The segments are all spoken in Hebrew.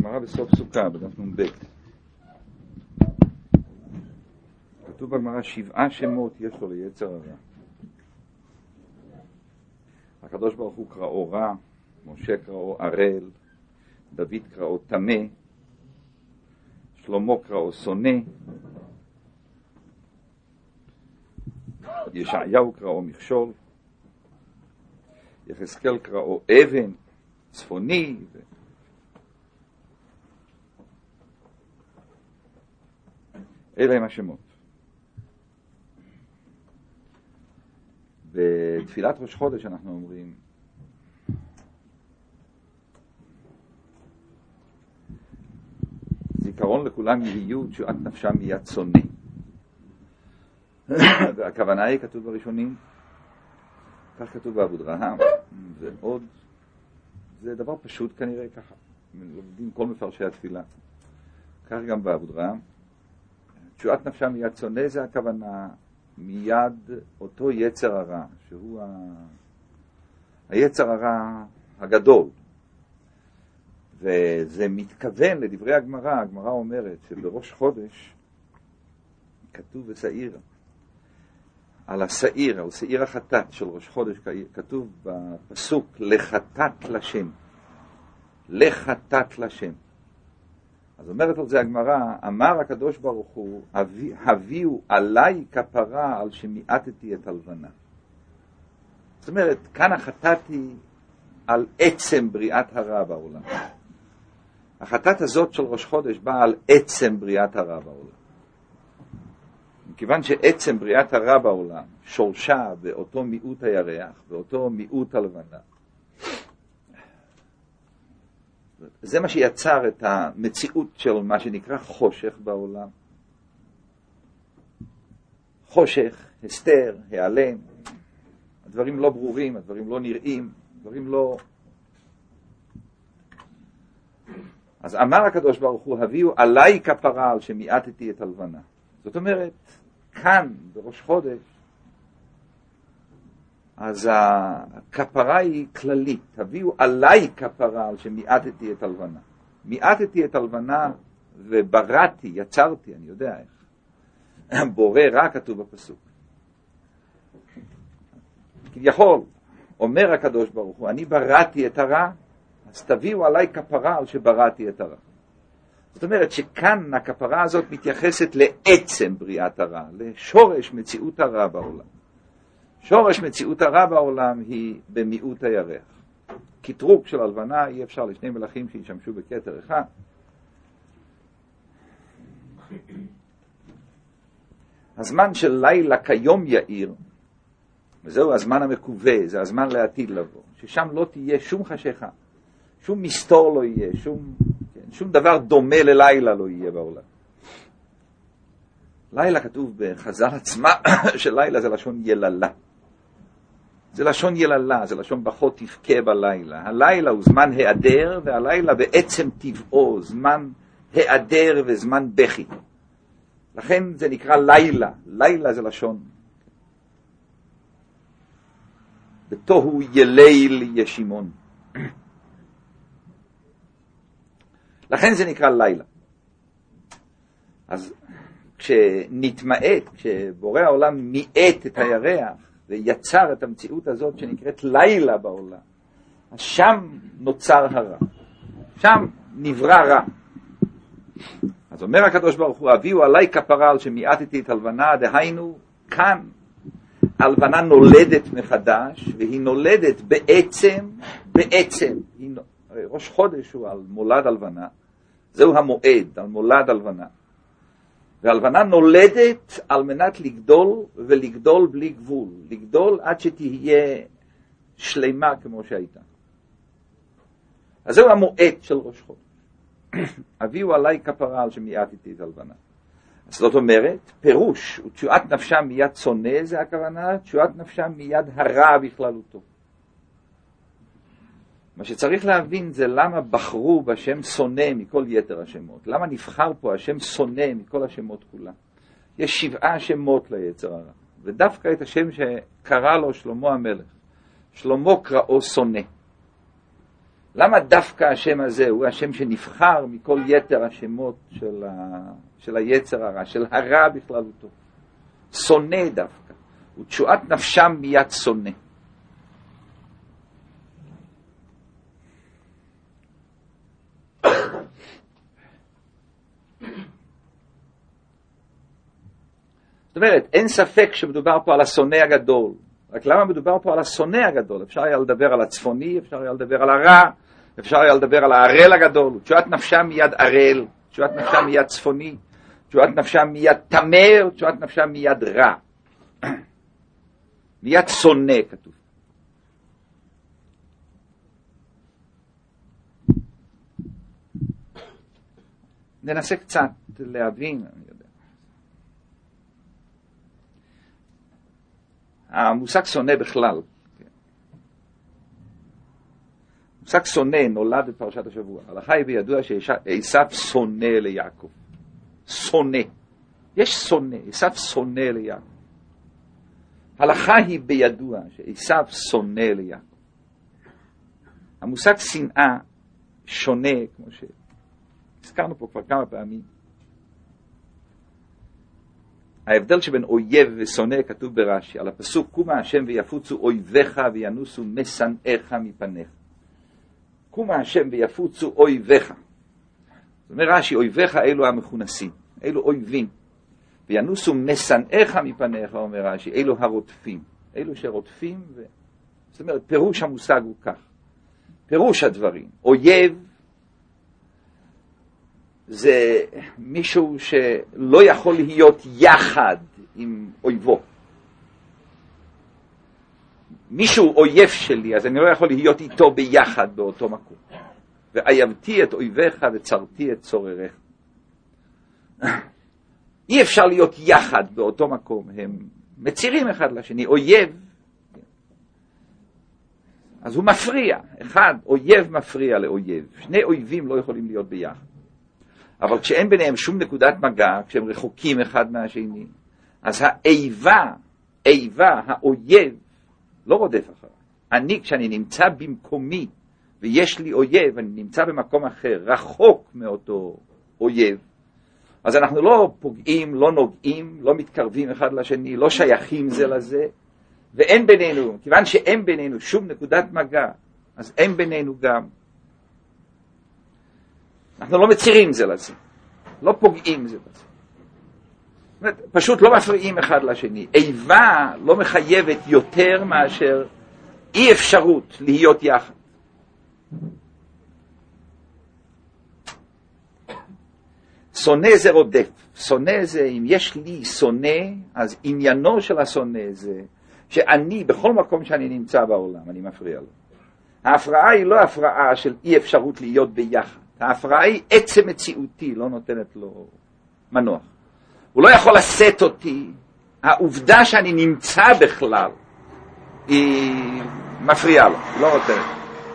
הגמרא בסוף סוכה, בדף נ"ב. כתוב בגמרא 7 שמות יש לו ליצר הרע. הקדוש ברוך הוא קראו רע, משה קראו ערל, דוד קראו טמא, שלמה קראו שונא, ישעיהו קראו מכשול, יחזקאל קראו אבן, צפוני, אלה הם השמות. בתפילת ראש חודש אנחנו אומרים זיכרון לכולם יהיו תשועת נפשם מיד שונא. והכוונה היא כתוב בראשונים, כך כתוב באבודרהם, ועוד זה דבר פשוט כנראה ככה, לומדים כל מפרשי התפילה, כך גם באבודרהם. תשועת נפשם מיד שונא זה הכוונה מיד אותו יצר הרע, שהוא היצר הרע הגדול. וזה מתכוון לדברי הגמרא. הגמרא אומרת שבראש חודש כתוב בסעיר, על הסעיר, על סעיר החטאת של ראש חודש, כתוב בפסוק לחטאת לשם, לחטאת לשם. אז אומרת על זה הגמרא, אמר הקדוש ברוך הוא, הביאו עליי כפרה על שמיעטתי את הלבנה. זאת אומרת, כאן החטאתי על עצם בריאת הרע בעולם. החטאת הזאת של ראש חודש באה על עצם בריאת הרע בעולם. מכיוון שעצם בריאת הרע בעולם שורשה באותו מיעוט הירח, באותו מיעוט הלבנה. זה מה שיצר את המציאות של מה שנקרא חושך בעולם. חושך, הסתר, העלם, הדברים לא ברורים, הדברים לא נראים, הדברים לא... אז אמר הקדוש ברוך הוא, הביאו עליי כפרה על שמיעטתי את הלבנה. זאת אומרת, כאן בראש חודש, אז הכפרה היא כללית. הביאו עליי כפרה על שמיעטתי את הלבנה. מיעטתי את הלבנה ובראתי, יצרתי, אני יודע איך. בורא רע כתוב בפסוק. כביכול, אומר הקדוש ברוך הוא, אני בראתי את הרע, אז תביאו עליי כפרה על שבראתי את הרע. זאת אומרת שכאן הכפרה הזאת מתייחסת לעצם בריאת הרע, לשורש מציאות הרע בעולם. שורש מציאות הרע בעולם היא במיעוט הירח. כתרוג של הלבנה אי אפשר לשני מלאכים שישמשו בכתר אחד. הזמן של לילה כיום יאיר, וזהו הזמן המקווה, זה הזמן לעתיד לבוא, ששם לא תהיה שום חשיכה, שום מסתור לא יהיה, שום דבר דומה ללילה לא יהיה בעולם. לילה כתוב בחז"ל עצמה שלילה זה לשון יללה. זה לשון יללה, זה לשון בחות תבכה בלילה. הלילה הוא זמן היעדר, והלילה בעצם טבעו זמן היעדר וזמן בכי. לכן זה נקרא לילה. לילה זה לשון. בתוהו יליל ישימון. לכן זה נקרא לילה. אז כשנתמעט, כשבורא העולם מיעט את הירח ויצר את המציאות הזאת שנקראת לילה בעולם, אז שם נוצר הרע, שם נברא רע. אז אומר הקדוש ברוך הוא, הביאו עליי כפרה על שמיעטתי את הלבנה, דהיינו כאן הלבנה נולדת מחדש, והיא נולדת בעצם, ראש חודש הוא על מולד הלבנה, זהו המועד, על מולד הלבנה. והלבנה נולדת על מנת לגדול, ולגדול בלי גבול. לגדול עד שתהיה שלמה כמו שהייתה. אז זהו המועד של ראש חודש. הביאו עליי כפרה על שמיעטתי את הלבנה. אז זאת אומרת, פירוש, ותשועת נפשם מיד שונא, זה הכוונה, תשועת נפשם מיד הרע בכללותו. מה שצריך להבין זה למה בחרו בשם שונא מכל יתר השמות. למה נבחר פה השם שונא מכל השמות כולם. יש 7 שמות ליצר הרע. ודווקא את השם שקרא לו שלמה המלך. שלמה קראו שונא. למה דווקא השם הזה הוא השם שנבחר מכל יתר השמות של היצר הרע, של הרע בכללותו? שונא דווקא, ותשועת נפשם מיד שונא. זאת אומרת, אין ספק שמדובר פה על השונא הגדול. רק למה מדובר פה על השונא הגדול? אפשר היה לדבר על הצפוני, אפשר היה לדבר על הרע, אפשר היה לדבר על הערל הגדול. תשועת נפשם מיד ערל, תשועת נפשם מיד צפוני, תשועת נפשם מיד תמר, תשועת נפשם מיד רע. מיד שונא כתוב. ננסה קצת להבין, אני יודע. המושג שונא בכלל, מושג שונא נולד בפרשת השבוע. הלכה היא בידוע שעשיו שונא ליעקב. שונא. יש שונא, עשיו שונא ליעקב. הלכה היא בידוע שעשיו שונא ליעקב. המושג שנאה שונה, כמו שהזכרנו פה כבר כמה פעמים. ההבדל שבין אויב ושונא כתוב ברש"י, על הפסוק קומה השם ויפוצו אויביך וינוסו משנאיך מפניך. קומה השם ויפוצו אויביך. זאת אומרת רש"י, אויביך אלו המכונסים, אלו אויבים. וינוסו משנאיך מפניך, אומר רש"י, אלו הרודפים, אלו שרודפים. זאת אומרת, פירוש המושג הוא כך. פירוש הדברים, אויב זה מישהו שלא יכול להיות יחד עם אויבו. מישהו אויב שלי, אז אני לא יכול להיות איתו ביחד באותו מקום. ואייבתי את אויביך וצרתי את צורריך. אי אפשר להיות יחד באותו מקום, הם מצירים אחד לשני. אויב, אז הוא מפריע. אחד, אויב מפריע לאויב. שני אויבים לא יכולים להיות ביחד. אבל כשאין ביניהם שום נקודת מגע, כשהם רחוקים אחד מהשני, אז האיבה, האויב, לא רודף אחריו. אני, כשאני נמצא במקומי, ויש לי אויב, אני נמצא במקום אחר, רחוק מאותו אויב, אז אנחנו לא פוגעים, לא נוגעים, לא מתקרבים אחד לשני, לא שייכים זה לזה, ואין בינינו, כיוון שאין בינינו שום נקודת מגע, אז אין בינינו גם. אנחנו לא מצירים זה לזה, לא פוגעים זה לזה. פשוט לא מפריעים אחד לשני. איבה לא מחייבת יותר מאשר אי אפשרות להיות יחד. שונא זה רודף. שונא זה, אם יש לי שונא, אז עניינו של השונא זה שאני, בכל מקום שאני נמצא בעולם, אני מפריע לו. ההפרעה היא לא הפרעה של אי אפשרות להיות ביחד. ההפרעה היא עצם מציאותי, לא נותנת לו מנוח. הוא לא יכול לשאת אותי. העובדה שאני נמצא בכלל היא מפריעה לו, לא נותנת.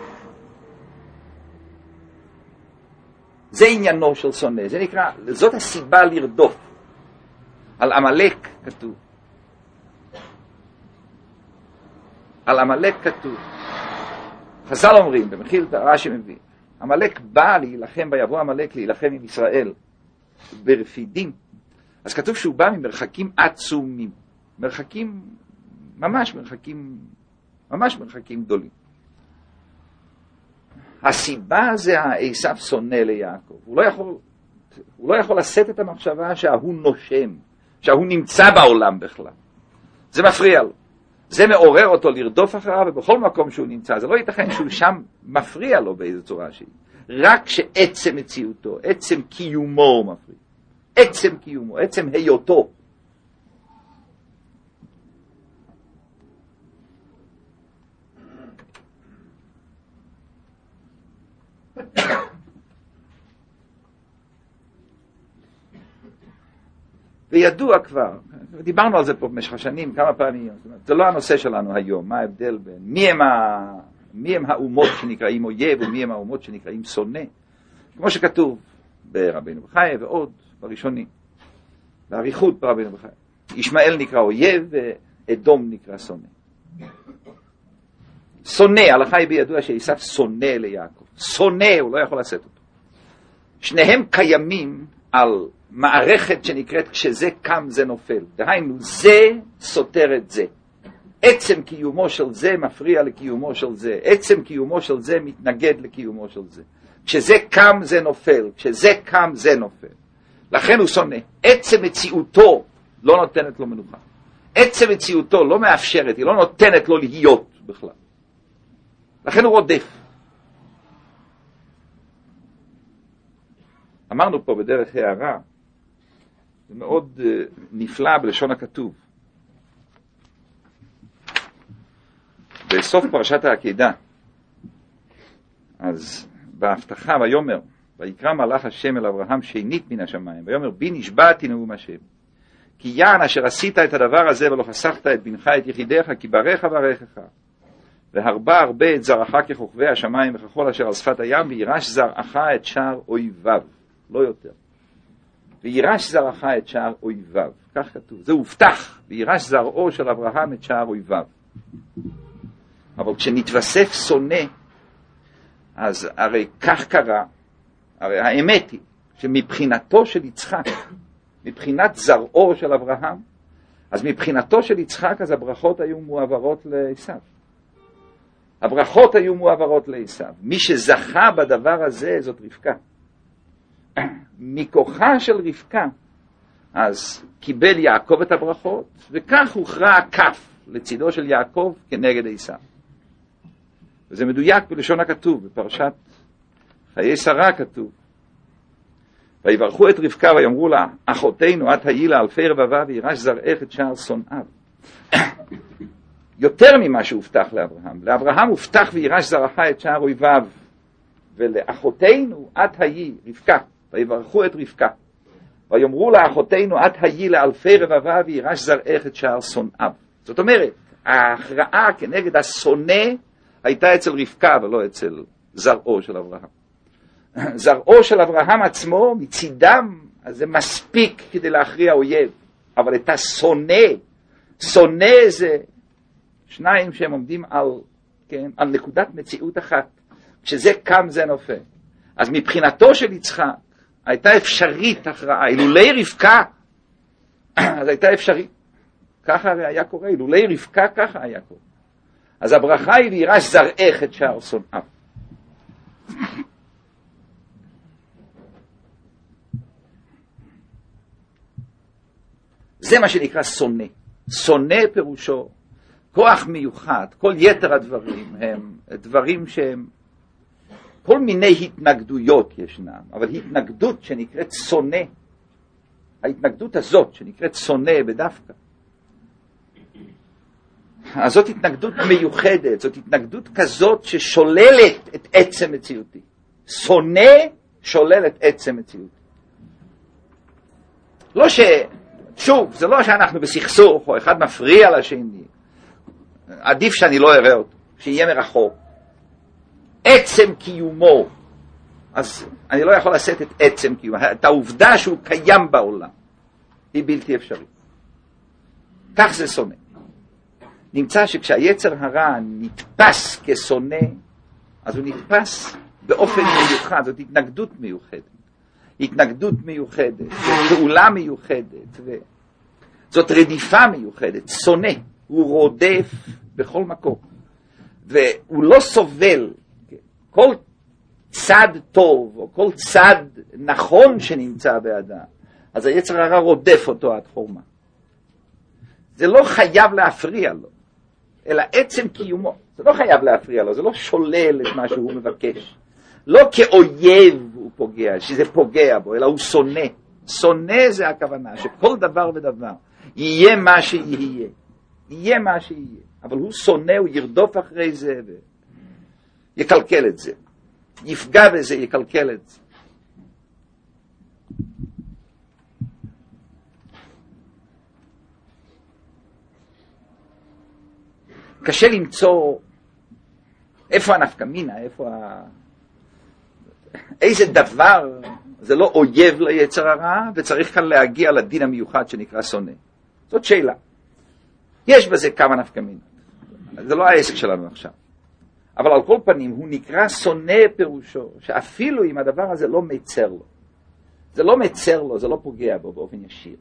זה עניינו של שונא, זה נקרא, זאת הסיבה לרדוף. על עמלק כתוב. על עמלק כתוב. חז"ל אומרים, במחילתא רש"י מביא, עמלק בא להילחם, ויבוא עמלק להילחם עם ישראל ברפידים. אז כתוב שהוא בא ממרחקים עצומים, מרחקים, ממש מרחקים גדולים. הסיבה זה עשיו שונא ליעקב. הוא לא יכול לשאת את המחשבה שההוא נושם, שההוא נמצא בעולם בכלל. זה מפריע לו. זה מעורר אותו לרדוף אחריו, ובכל מקום שהוא נמצא, זה לא ייתכן שהוא שם מפריע לו באיזו צורה שהיא. רק שעצם מציאותו, עצם קיומו מפריע. עצם קיומו, עצם היותו. וידוע כבר, דיברנו על זה פה במשך השנים כמה פעמים, זה לא הנושא שלנו היום, מה ההבדל בין מי הם האומות שנקראים אויב ומי הם האומות שנקראים שונא, כמו שכתוב ברבינו בחיי ועוד בראשונים, באריכות ברבינו בחיי. ישמעאל נקרא אויב ואדום נקרא שונא. שונא, הלכה היא בידוע שעשיו שונא ליעקב. שונא, הוא לא יכול לעשות אותו. שניהם קיימים על מערכת שנקראת כשזה קם זה נופל. דהיינו, זה סותר את זה. עצם קיומו של זה מפריע לקיומו של זה. עצם קיומו של זה מתנגד לקיומו של זה. כשזה קם זה נופל. כשזה קם זה נופל. לכן הוא שונא. עצם מציאותו לא נותנת לו מנוחה. עצם מציאותו לא מאפשרת, היא לא נותנת לו להיות בכלל. לכן הוא רודף. אמרנו פה בדרך הערה, זה מאוד נפלא בלשון הכתוב. בסוף פרשת העקדה, אז בהבטחה ויאמר, ויקרא מלאך השם אל אברהם שנית מן השמיים, ויאמר בי נשבעתי נאום השם, כי יען אשר עשית את הדבר הזה ולא חסכת את בנך את יחידך, כי ברך ברכך, והרבה הרבה את זרעך ככוכבי השמיים וככל אשר על שפת הים, וירש זרעך את שער אויביו, לא יותר. וירש זרעך את שער אויביו, כך כתוב, זה הובטח, וירש זרעו של אברהם את שער אויביו. אבל כשנתווסף שונא, אז הרי כך קרה, הרי האמת היא שמבחינתו של יצחק, מבחינת זרעו של אברהם, אז מבחינתו של יצחק אז הברכות היו מועברות לעשיו. הברכות היו מועברות לעשיו. מי שזכה בדבר הזה זאת רבקה. מכוחה של רבקה, אז קיבל יעקב את הברכות, וכך הוכרע הכף לצידו של יעקב כנגד עשיו. וזה מדויק בלשון הכתוב, בפרשת חיי שרה כתוב, ויברכו את רבקה ויאמרו לה, אחותינו את היי לה אלפי רבבה וירש זרעך את שער שונאיו. יותר ממה שהובטח לאברהם. לאברהם הובטח וירש זרעך את שער אויביו, ולאחותינו את היי, רבקה, ויברכו את רבקה. ויאמרו לה, אחותינו את היי לה אלפי רבבה וירש זרעך את שער שונאיו. זאת אומרת, ההכרעה כנגד השונא הייתה אצל רבקה ולא אצל זרעו של אברהם. זרעו של אברהם עצמו מצידם, אז זה מספיק כדי להכריע אויב, אבל את השונא, שונא זה שניים שהם עומדים על נקודת מציאות אחת, כשזה קם זה נופל. אז מבחינתו של יצחק הייתה אפשרית הכרעה, אילולי רבקה, אז הייתה אפשרית, ככה הרי היה קורה, אילולי רבקה ככה היה קורה. אז הברכה היא וירש זרעך את שער שונאיו. זה מה שנקרא שונא. שונא פירושו כוח מיוחד. כל יתר הדברים הם דברים שהם כל מיני התנגדויות ישנם, אבל התנגדות שנקראת שונא, ההתנגדות הזאת שנקראת שונא בדווקא, אז זאת התנגדות מיוחדת, זאת התנגדות כזאת ששוללת את עצם מציאותי. שונא שולל את עצם מציאותי. לא שוב, זה לא שאנחנו בסכסוך או אחד מפריע לשני. עדיף שאני לא אראה אותו, שיהיה מרחוק. עצם קיומו, אז אני לא יכול לשאת את עצם קיומו. את העובדה שהוא קיים בעולם היא בלתי אפשרית. כך זה שונא. נמצא שכשהיצר הרע נתפס כשונא, אז הוא נתפס באופן מיוחד, זאת התנגדות מיוחדת. התנגדות מיוחדת, זאת פעולה מיוחדת, זאת רדיפה מיוחדת. שונא, הוא רודף בכל מקום. והוא לא סובל כל צד טוב, או כל צד נכון שנמצא באדם. אז היצר הרע רודף אותו עד חורמה. זה לא חייב להפריע לו, אלא עצם קיומו. זה לא חייב להפריע לו, זה לא שולל את מה שהוא מבקש. לא כאויב הוא פוגע, שזה פוגע בו, אלא הוא שונא. שונא זה הכוונה, שכל דבר ודבר יהיה מה שיהיה. יהיה מה שיהיה. אבל הוא שונא, הוא ירדוף אחרי זה ויקלקל את זה. יפגע בזה, יקלקל את זה. קשה למצוא איפה הנפקמינה, איזה דבר, זה לא אויב ליצר הרע, וצריך כאן להגיע לדין המיוחד שנקרא שונא. זאת שאלה. יש בזה כמה נפקמינות. זה לא העסק שלנו עכשיו. אבל על כל פנים הוא נקרא שונא פירושו, שאפילו אם הדבר הזה לא מצר לו, זה לא מצר לו, זה לא פוגע בו באופן ישיר,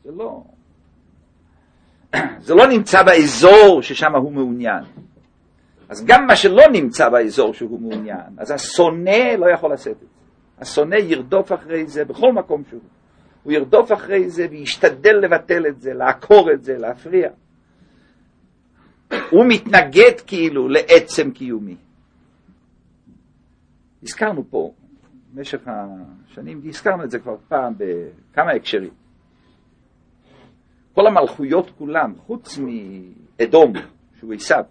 זה לא נמצא באזור ששם הוא מעוניין. אז גם מה שלא נמצא באזור שהוא מעוניין, אז השונא לא יכול לעשות את זה. השונא ירדוף אחרי זה בכל מקום שהוא. הוא ירדוף אחרי זה וישתדל לבטל את זה, לעקור את זה, להפריע. הוא מתנגד כאילו לעצם קיומי. הזכרנו פה, במשך השנים, הזכרנו את זה כבר פעם בכמה הקשרים. כל המלכויות כולם, חוץ מאדום, שהוא עשיו,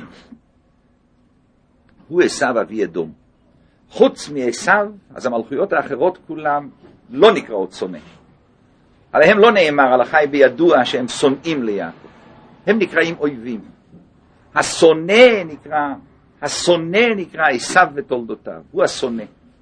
הוא עשיו אבי אדום. חוץ מעשיו, אז המלכויות האחרות כולם לא נקראות שונא. עליהם לא נאמר על החי בידוע שהם שונאים ליעקב. הם נקראים אויבים. השונא נקרא עשיו ותולדותיו. הוא השונא.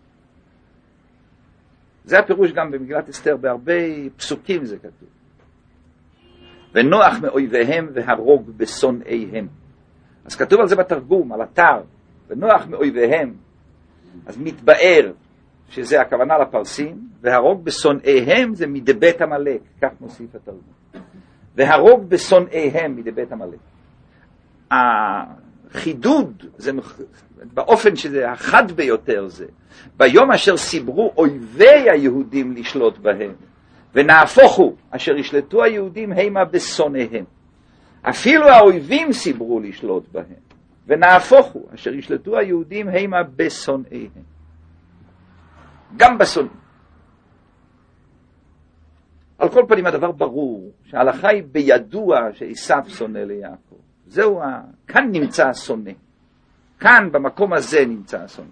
זה הפירוש גם במגילת אסתר, בהרבה פסוקים זה כתוב. ונוח מאויביהם והרוג בשונאיהם. אז כתוב על זה בתרגום, על אתר, ונוח מאויביהם. אז מתבאר שזה הכוונה לפרסים, והרוג בשונאיהם זה מדבית המלך, כך מוסיף התרגום. והרוג בשונאיהם מדבית המלך. החידוד, זה באופן שזה החד ביותר זה, ביום אשר סיברו אויבי היהודים לשלוט בהם, ונהפוך הוא, אשר ישלטו היהודים הימה בשונאיהם. אפילו האויבים סיברו לשלוט בהם, ונהפוך הוא, אשר ישלטו היהודים הימה בשונאיהם. גם בשונאים. על כל פנים הדבר ברור, שההלכה היא בידוע שעשיו שונא ליעקב. זהו, כאן נמצא השונא. כאן במקום הזה נמצא השונא.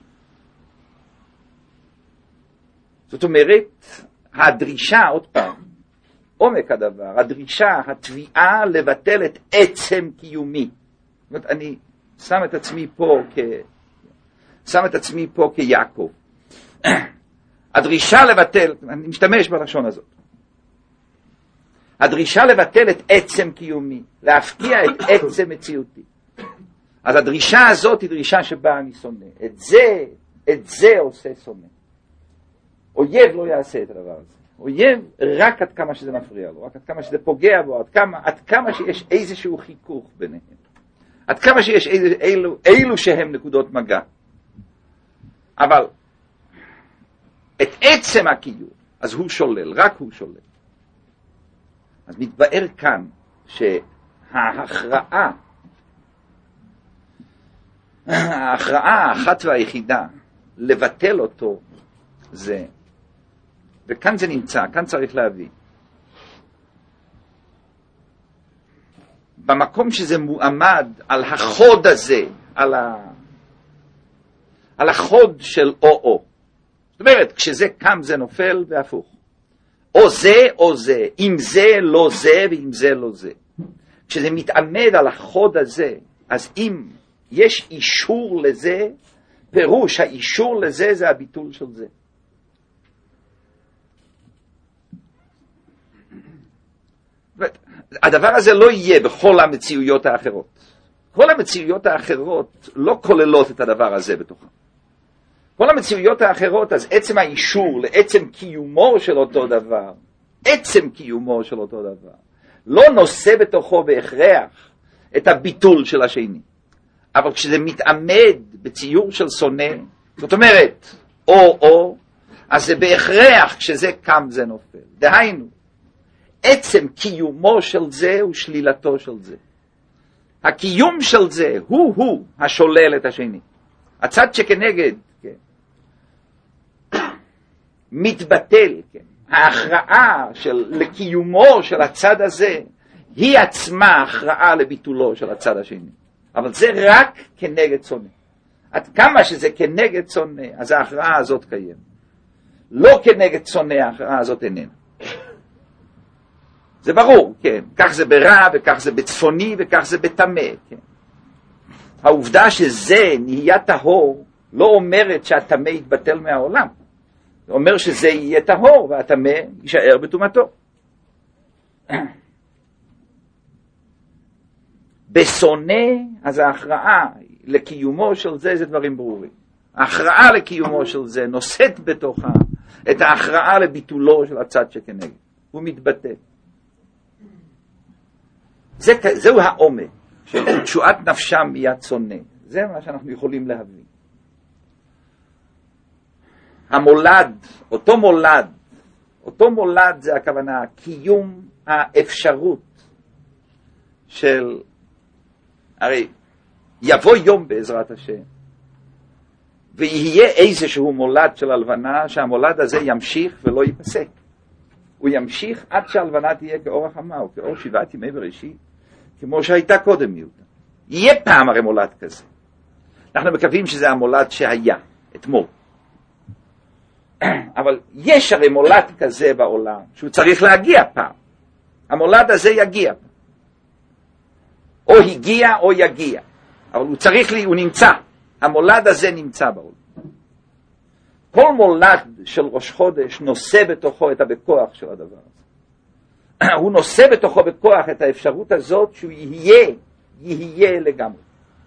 זאת אומרת, הדרישה, עוד פעם, עומק הדבר, הדרישה, התביעה לבטל את עצם קיומי. זאת אומרת, אני שם את עצמי פה כיעקב. הדרישה לבטל, אני משתמש בלשון הזאת. הדרישה לבטל את עצם קיומי, להפקיע את עצם מציאותי. אז הדרישה הזאת היא דרישה שבה אני שונא. את זה עושה שונא. אויב לא יעשה את הדבר הזה. אויב רק עד כמה שזה מפריע לו, רק עד כמה שזה פוגע בו, עד כמה שיש איזשהו חיכוך ביניהם. עד כמה שיש אילו שהם נקודות מגע. אבל את עצם הקיום, אז הוא שולל, רק הוא שולל. אז מתבאר כאן שההכרעה האחת והיחידה לבטל אותו זה, וכאן זה נמצא, כאן צריך להביא. במקום שזה מועמד על החוד הזה, על החוד של או. זאת אומרת, כשזה קם זה נופל והפוך. או זה או זה, אם זה לא זה ואם זה לא זה. כשזה מתעמד על החוד הזה, אז אם יש אישור לזה, פירוש האישור לזה זה הביטול של זה. הדבר הזה לא יהיה בכל המציאויות האחרות. כל המציאויות האחרות לא כוללות את הדבר הזה בתוכן. כל המציאויות האחרות, אז עצם האישור לעצם קיומו של אותו דבר, עצם קיומו של אותו דבר, לא נושא בתוכו בהכרח את הביטול של השני. אבל כשזה מתעמד בציור של שונא, זאת אומרת, או, אז זה בהכרח כשזה קם זה נופל. דהיינו, עצם קיומו של זה הוא שלילתו של זה. הקיום של זה הוא השולל את השני. הצד שכנגד, כן, מתבטל, כן. ההכרעה לקיומו של הצד הזה היא עצמה הכרעה לביטולו של הצד השני. אבל זה רק כנגד שונא. עד כמה שזה כנגד שונא, אז ההכרעה הזאת קיימת. לא כנגד שונא, ההכרעה הזאת איננה. זה ברור, כן. כך זה ברע, וכך זה בצפוני, וכך זה בטמא, כן. העובדה שזה נהיה טהור, לא אומרת שהטמא יתבטל מהעולם. זה אומר שזה יהיה טהור, והטמא יישאר בטומאתו. בשונא, אז ההכרעה, לקיומו של זה דברים ברורים. ההכרעה לקיומו של זה נושאת בתוכה את ההכרעה לביטולו של הצד שכנגד. הוא מתבטא. זהו העומק של תשועת נפשם מיד שונא. זה מה שאנחנו יכולים להבין. המולד, אותו מולד זה הכוונה, קיום האפשרות של, הרי יבוא יום בעזרת השם, ויהיה איזשהו מולד של הלבנה, שהמולד הזה ימשיך ולא ייפסק. הוא ימשיך עד שהלבנה תהיה כאור החמה, או כאור 7 ימי בראשית, כמו שהייתה קודם מיעוטה. יהיה פעם הרי מולד כזה. אנחנו מקווים שזה המולד שהיה, אתמול. אבל יש הרי מולד כזה בעולם, שהוא צריך להגיע פעם. המולד הזה יגיע. או הגיע או יגיע. אבל הוא נמצא. המולד הזה נמצא בעולם. כל מולד של ראש חודש נושא בתוכו את הבכוח של הדבר הזה. הוא נושא בתוכו בכוח את האפשרות הזאת שהוא יהיה לגמרי.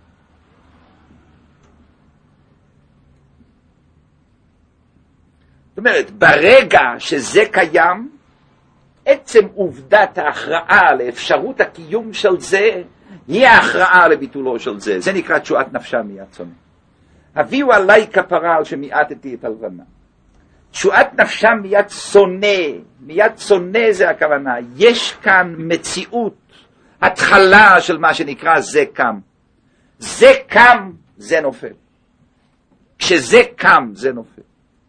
זאת אומרת, ברגע שזה קיים, עצם עובדת ההכרעה לאפשרות הקיום של זה, היא ההכרעה לביטולו של זה. זה נקרא תשועת נפשה מיד שונא. הביאו עליי כפרה על שמיעטתי את הלבנה. תשועת נפשה מיד שונא. מיד שונא זה הכוונה. יש כאן מציאות, התחלה של מה שנקרא זה קם. זה קם, זה נופל. כשזה קם, זה נופל.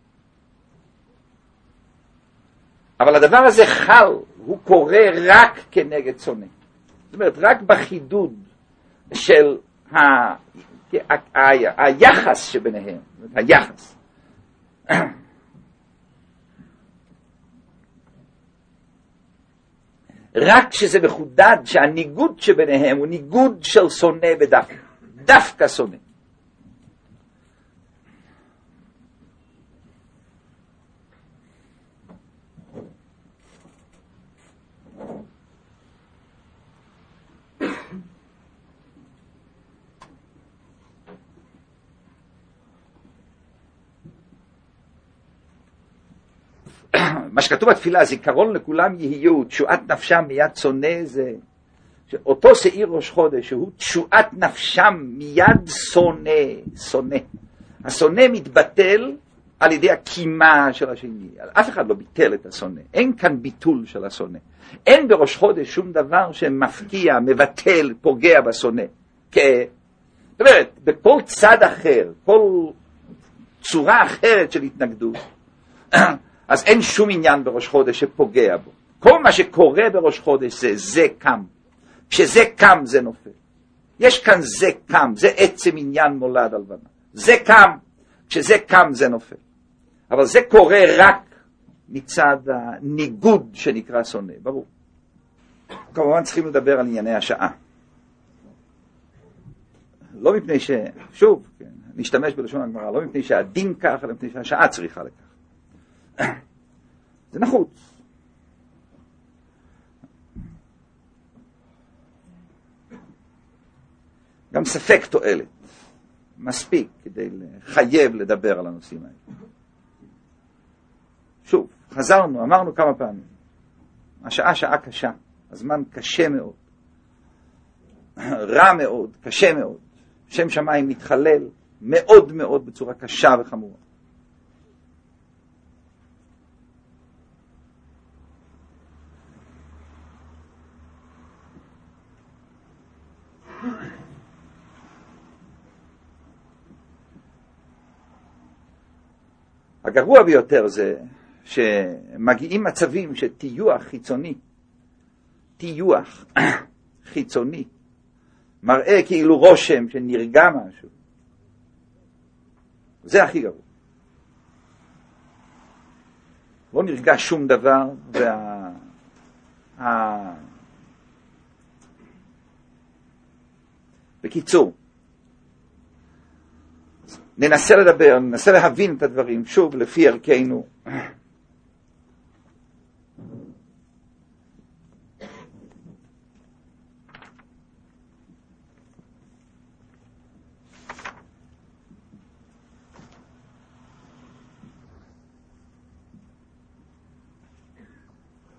אבל הדבר הזה חל, הוא קורה רק כנגד שונא. זאת אומרת, רק בחידוד של היחס שביניהם, היחס. רק שזה מחודד שהניגוד שביניהם הוא ניגוד של שונא בדווקא, דווקא שונא. מה שכתוב בתפילה, זיכרון לכולם יהיו, תשועת נפשם מיד שונא, זה אותו שעיר ראש חודש, שהוא תשועת נפשם מיד שונא. השונא מתבטל על ידי הקימה של השני. אף אחד לא ביטל את השונא. אין כאן ביטול של השונא. אין בראש חודש שום דבר שמפקיע, מבטל, פוגע בשונא. זאת אומרת, בכל צד אחר, כל צורה אחרת של התנגדות, אז אין שום עניין בראש חודש שפוגע בו. כל מה שקורה בראש חודש זה קם. כשזה קם זה נופל. יש כאן זה קם, זה עצם עניין מולד הלבנה. זה קם, כשזה קם זה נופל. אבל זה קורה רק מצד הניגוד שנקרא שונא, ברור. כמובן צריכים לדבר על ענייני השעה. לא מפני שוב, כן, נשתמש בלשון הגמרא, לא מפני שהדין כך, אלא מפני שהשעה צריכה לכך. זה נחוץ. גם ספק תועלת. מספיק כדי לחייב לדבר על הנושאים האלה. שוב, חזרנו, אמרנו כמה פעמים. השעה שעה קשה. הזמן קשה מאוד. רע מאוד, קשה מאוד. שם שמיים מתחלל מאוד מאוד בצורה קשה וחמורה. הגרוע ביותר זה שמגיעים מצבים שטיוח חיצוני, מראה כאילו רושם שנרגע משהו. זה הכי גרוע. לא נרגע שום דבר, בקיצור, ננסה לדבר, ננסה להבין את הדברים, שוב, לפי ערכנו.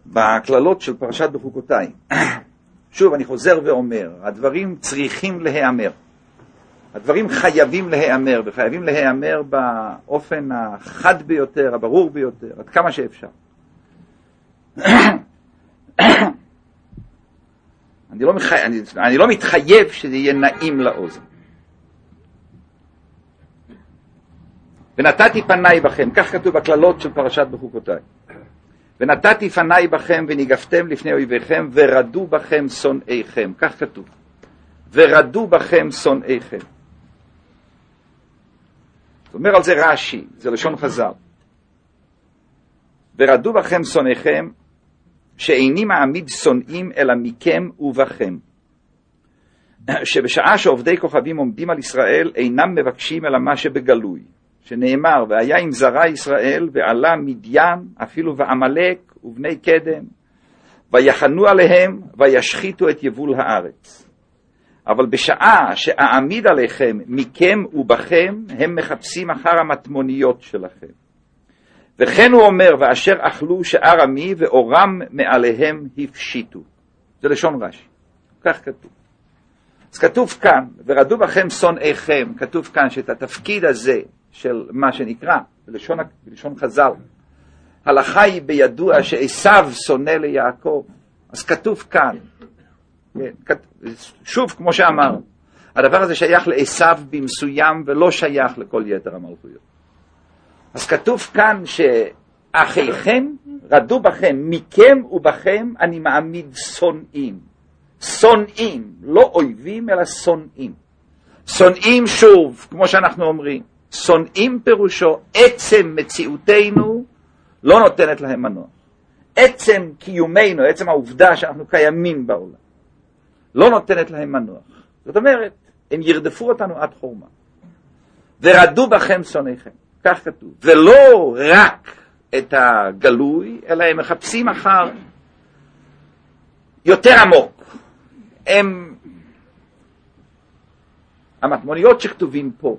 בכללות של פרשת בחוקותיי. שוב, אני חוזר ואומר, הדברים צריכים להיאמר. הדברים חייבים להיאמר, וחייבים להיאמר באופן החד ביותר, הברור ביותר, עד כמה שאפשר. אני לא מתחייב שזה יהיה נעים לאוזן. ונתתי פניי בכם, כך כתוב בכללות של פרשת בחוקותיי. ונתתי פניי בכם וניגפתם לפני אויביכם ורדו בכם שונאיכם, כך כתוב. ורדו בכם שונאיכם. זאת אומר על זה רש"י, זה לשון חז"ל. ורדו בכם שונאיכם, שאיני מעמיד שונאים אלא מכם ובכם. שבשעה שעובדי כוכבים עומדים על ישראל, אינם מבקשים אלא מה שבגלוי. שנאמר, והיה עם זרע ישראל, ועלה מדיין, אפילו ועמלק, ובני קדם, ויחנו עליהם, וישחיתו את יבול הארץ. אבל בשעה שאעמיד עליכם, מכם ובכם, הם מחפשים אחר המטמוניות שלכם. וכן הוא אומר, ואשר אכלו שאר עמי, ואורם מעליהם הפשיטו. זה לשון רש"י, כך כתוב. אז כתוב כאן, ורדו בכם שונאיכם, כתוב כאן שאת התפקיד הזה, של מה שנקרא, בלשון חז"ל, הלכה היא בידוע שעשיו שונא ליעקב. אז כתוב כאן, שוב כמו שאמר, הדבר הזה שייך לעשיו במסוים ולא שייך לכל יתר המלכויות. אז כתוב כאן שאחיכם רדו בכם, מכם ובכם אני מעמיד שונאים. שונאים, לא אויבים אלא שונאים. שונאים שוב, כמו שאנחנו אומרים, שונאים פירושו עצם מציאותנו לא נותנת להם מנוח. עצם קיומנו, עצם העובדה שאנחנו קיימים בעולם, לא נותנת להם מנוח. זאת אומרת, הם ירדפו אותנו עד חורמה. ורדו בכם שונאיכם, כך כתוב. ולא רק את הגלוי, אלא הם מחפשים אחר יותר עמוק. הם, המטמוניות שכתובים פה,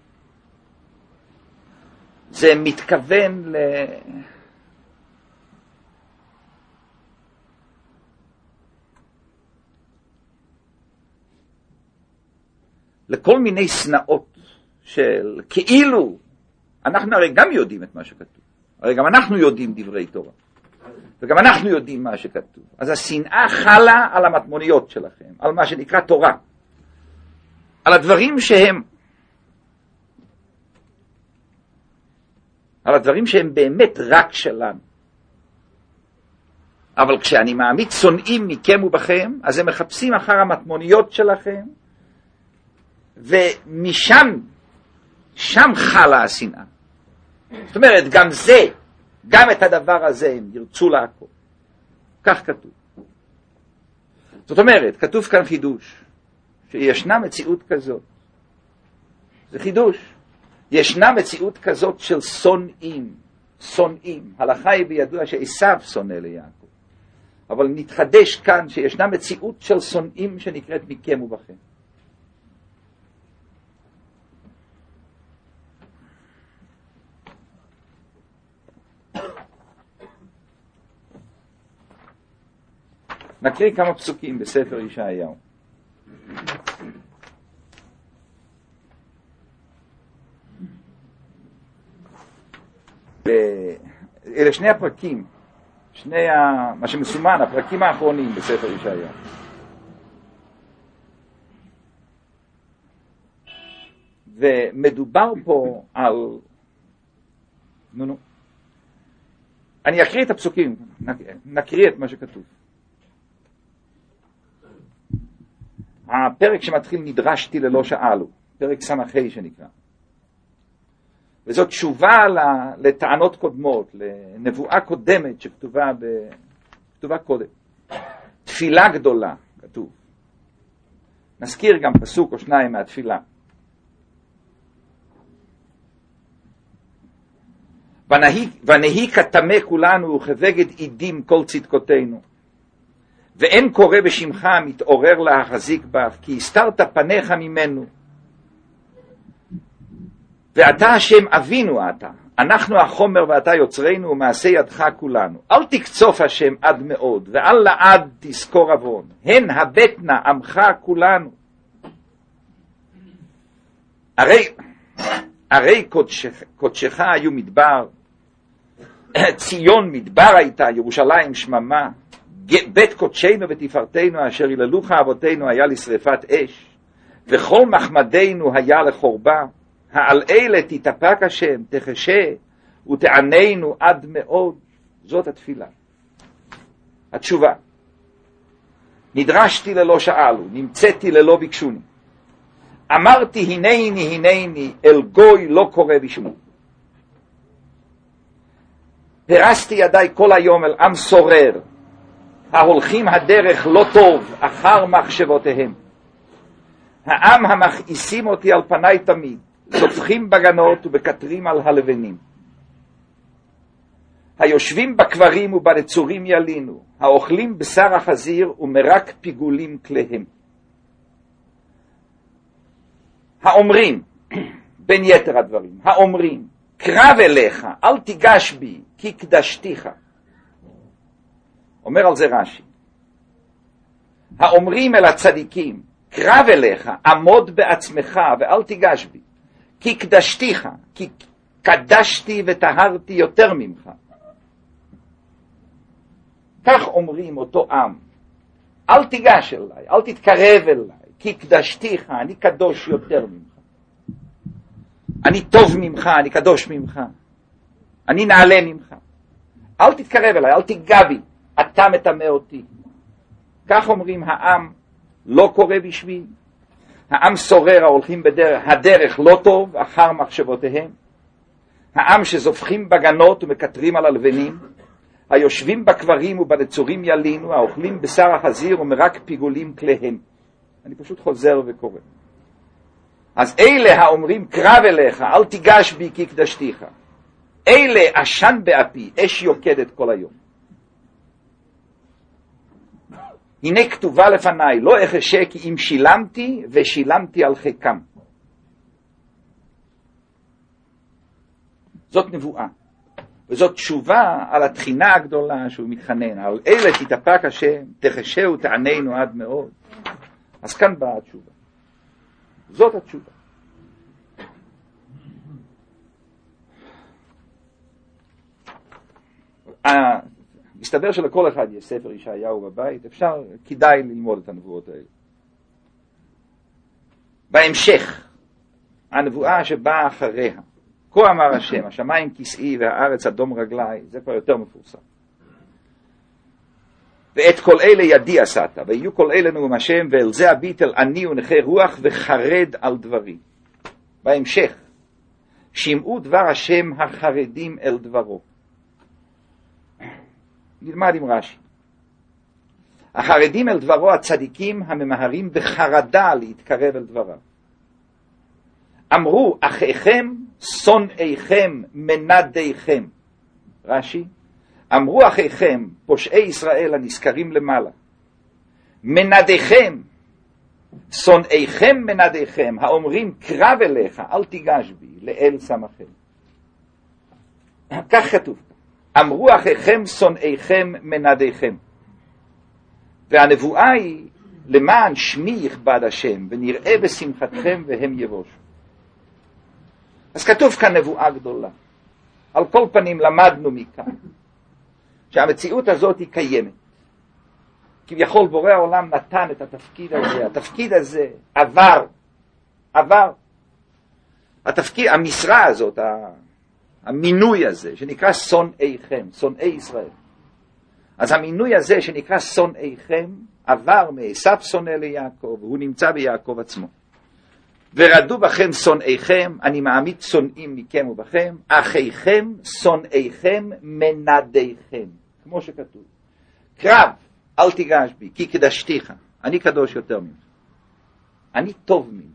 זה מתכוון לכל מיני שנאות של כאילו, אנחנו הרי גם יודעים את מה שכתוב, הרי גם אנחנו יודעים דברי תורה, וגם אנחנו יודעים מה שכתוב. אז השנאה חלה על המטמוניות שלכם, על מה שנקרא תורה, על הדברים שהם, על הדברים שהם באמת רק שלנו. אבל כשאני מעמיד שונאים מכם ובכם, אז הם מחפשים אחר המטמוניות שלכם, ומשם, שם חלה השנאה. זאת אומרת, גם זה, גם את הדבר הזה הם ירצו לעקוב. כך כתוב. זאת אומרת, כתוב כאן חידוש, שישנה מציאות כזאת. זה חידוש. ישנה מציאות כזאת של שונאים, שונאים. הלכה היא בידוע שעשיו שונא ליעקב. אבל נתחדש כאן שישנה מציאות של שונאים שנקראת מכם ובכם. נקריא כמה פסוקים בספר ישעיהו. אלה שני הפרקים, מה שמסומן, הפרקים האחרונים בספר ישעיהו. ומדובר פה על, אני אקריא את הפסוקים, נקריא את מה שכתוב. הפרק שמתחיל נדרשתי ללא שאלו, פרק סמ"ה שנקרא. וזאת תשובה לטענות קודמות, לנבואה קודמת שכתובה קודם. תפילה גדולה, כתוב. נזכיר גם פסוק או שניים מהתפילה. ונהי כתמה כולנו וכבגד עידים כל צדקותינו. ואין קורא בשמך מתעורר להחזיק בה, כי הסתרת פניך ממנו. ואתה השם אבינו אתה, אנחנו החומר ואתה יוצרנו ומעשה ידך כולנו. אל תקצוף השם עד מאוד ואל לעד תזכור עוון. הן הבטנה עמך כולנו. הרי קודשך היו מדבר, ציון מדבר הייתה, ירושלים שממה, בית קודשנו ותפארתנו אשר היללוך אבותינו היה לשרפת אש, וכל מחמדנו היה לחורבה. העל אלה תתאפק השם, תחשה ותעננו עד מאוד. זאת התפילה. התשובה: נדרשתי ללא שאלו, נמצאתי ללא ביקשוני, אמרתי הנני הנני, אל גוי לא קורא בשמו. פרסתי ידיי כל היום אל עם סורר, ההולכים הדרך לא טוב אחר מחשבותיהם. העם המכעיסים אותי על פניי תמיד, זופחים בגנות ובקטרים על הלבנים. היושבים בקברים ובנצורים ילינו, האוכלים בשר החזיר ומרק פיגולים כליהם. האומרים, בין יתר הדברים, האומרים, קרב אליך, אל תיגש בי, כי קדשתיך. אומר על זה רש"י. האומרים אל הצדיקים, קרב אליך, עמוד בעצמך ואל תיגש בי, כי קדשתיך, כי קדשתי וטהרתי יותר ממך. כך אומרים אותו עם, אל תיגש אליי, אל תתקרב אליי, כי קדשתיך, אני קדוש יותר ממך. אני טוב ממך, אני קדוש ממך. אני נעלה ממך. אל תתקרב אליי, אל תיגע בי, אתה מטמא אותי. כך אומרים העם, לא קורא בשמי. העם סורר ההולכים הדרך לא טוב, אחר מחשבותיהם. העם שזופחים בגנות ומקטרים על הלבנים. היושבים בקברים ובנצורים ילינו, האוכלים בשר החזיר ומרק פיגולים כליהם. אני פשוט חוזר וקורא. אז אלה האומרים קרב אליך, אל תיגש בי כי קדשתיך. אלה עשן באפי, אש יוקדת כל היום. הנה כתובה לפניי, לא אחשה כי אם שילמתי ושילמתי על חיקם. זאת נבואה. וזאת תשובה על התחינה הגדולה שהוא מתחנן. על אלה תתאפק השם, תחשה ותעננו עד מאוד. אז כאן באה התשובה. זאת התשובה. מסתבר שלכל אחד יש ספר ישעיהו בבית, כדאי ללמוד את הנבואות האלה. בהמשך, הנבואה שבאה אחריה, כה אמר השם, השמיים כסאי והארץ אדום רגלי, זה כבר יותר מפורסם. ואת כל אלה ידי עשת, ויהיו כל אלה נאום השם, ואל זה הביט אל עני ונכה רוח וחרד על דברי. בהמשך, שמעו דבר השם החרדים אל דברו. נלמד עם רש"י. החרדים אל דברו הצדיקים הממהרים בחרדה להתקרב אל דבריו. אמרו אחיכם שונאיכם מנדיכם. רש"י, אמרו אחיכם פושעי ישראל הנזכרים למעלה, מנדיכם, שונאיכם מנדיכם, האומרים קרב אליך אל תיגש בי, לאל שמכם. כך כתוב, אמרו אחיכם שונאיכם מנדיכם. והנבואה היא למען שמי יכבד השם ונראה בשמחתכם והם יבושו. אז כתוב כאן נבואה גדולה. על כל פנים למדנו מכאן שהמציאות הזאת היא קיימת. כביכול בורא העולם נתן את התפקיד הזה. התפקיד הזה עבר. התפקיד, המשרה הזאת, המינוי הזה שנקרא שונאיכם, שונאי ישראל. אז המינוי הזה שנקרא שונאיכם עבר מעשיו שונא ליעקב, והוא נמצא ביעקב עצמו. ורדו בכם שונאיכם, אני מעמיד שונאים מכם ובכם, אחיכם שונאיכם מנדיכם, כמו שכתוב. קרב, אל תיגש בי, כי קדשתיך, אני קדוש יותר ממך. אני טוב ממך.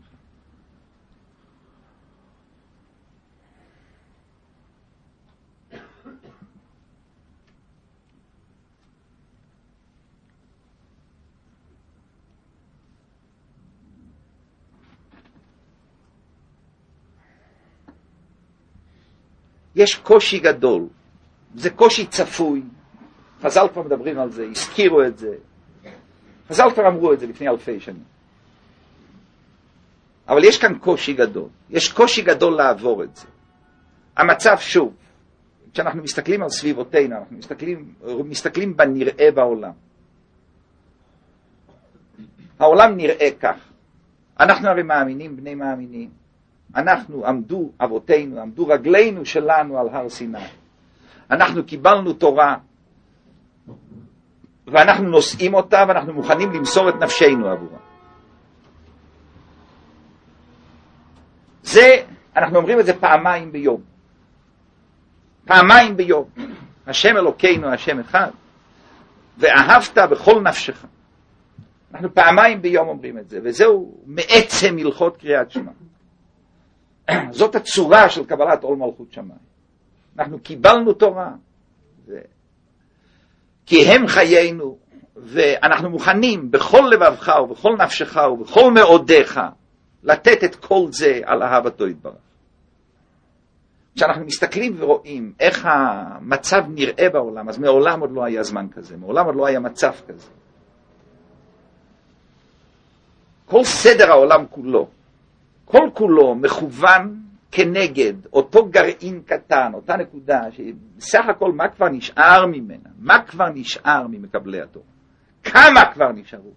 יש קושי גדול, זה קושי צפוי, חז"ל כבר מדברים על זה, הזכירו את זה, חז"ל כבר אמרו את זה לפני אלפי שנים. אבל יש כאן קושי גדול, יש קושי גדול לעבור את זה. המצב שוב, כשאנחנו מסתכלים על סביבותינו, אנחנו מסתכלים בנראה בעולם. העולם נראה כך. אנחנו הרי מאמינים, בני מאמינים. אנחנו עמדו אבותינו, עמדו רגלינו שלנו על הר סיני. אנחנו קיבלנו תורה, ואנחנו נושאים אותה, ואנחנו מוכנים למסור את נפשנו עבורה. זה, אנחנו אומרים את זה פעמיים ביום. פעמיים ביום. השם אלוקינו, השם אחד, ואהבת בכל נפשך. אנחנו פעמיים ביום אומרים את זה, וזהו מעצם הלכות קריאת שמע. זאת הצורה של קבלת עול מלכות שמיים. אנחנו קיבלנו תורה, כי הם חיינו, ואנחנו מוכנים בכל לבבך ובכל נפשך ובכל מאודיך לתת את כל זה על אהבתו יתברך. כשאנחנו מסתכלים ורואים איך המצב נראה בעולם, אז מעולם עוד לא היה זמן כזה, מעולם עוד לא היה מצב כזה. כל סדר העולם כולו, כל כולו מכוון כנגד אותו גרעין קטן, אותה נקודה, שבסך הכל מה כבר נשאר ממנה? מה כבר נשאר ממקבלי התורה? כמה כבר נשארו?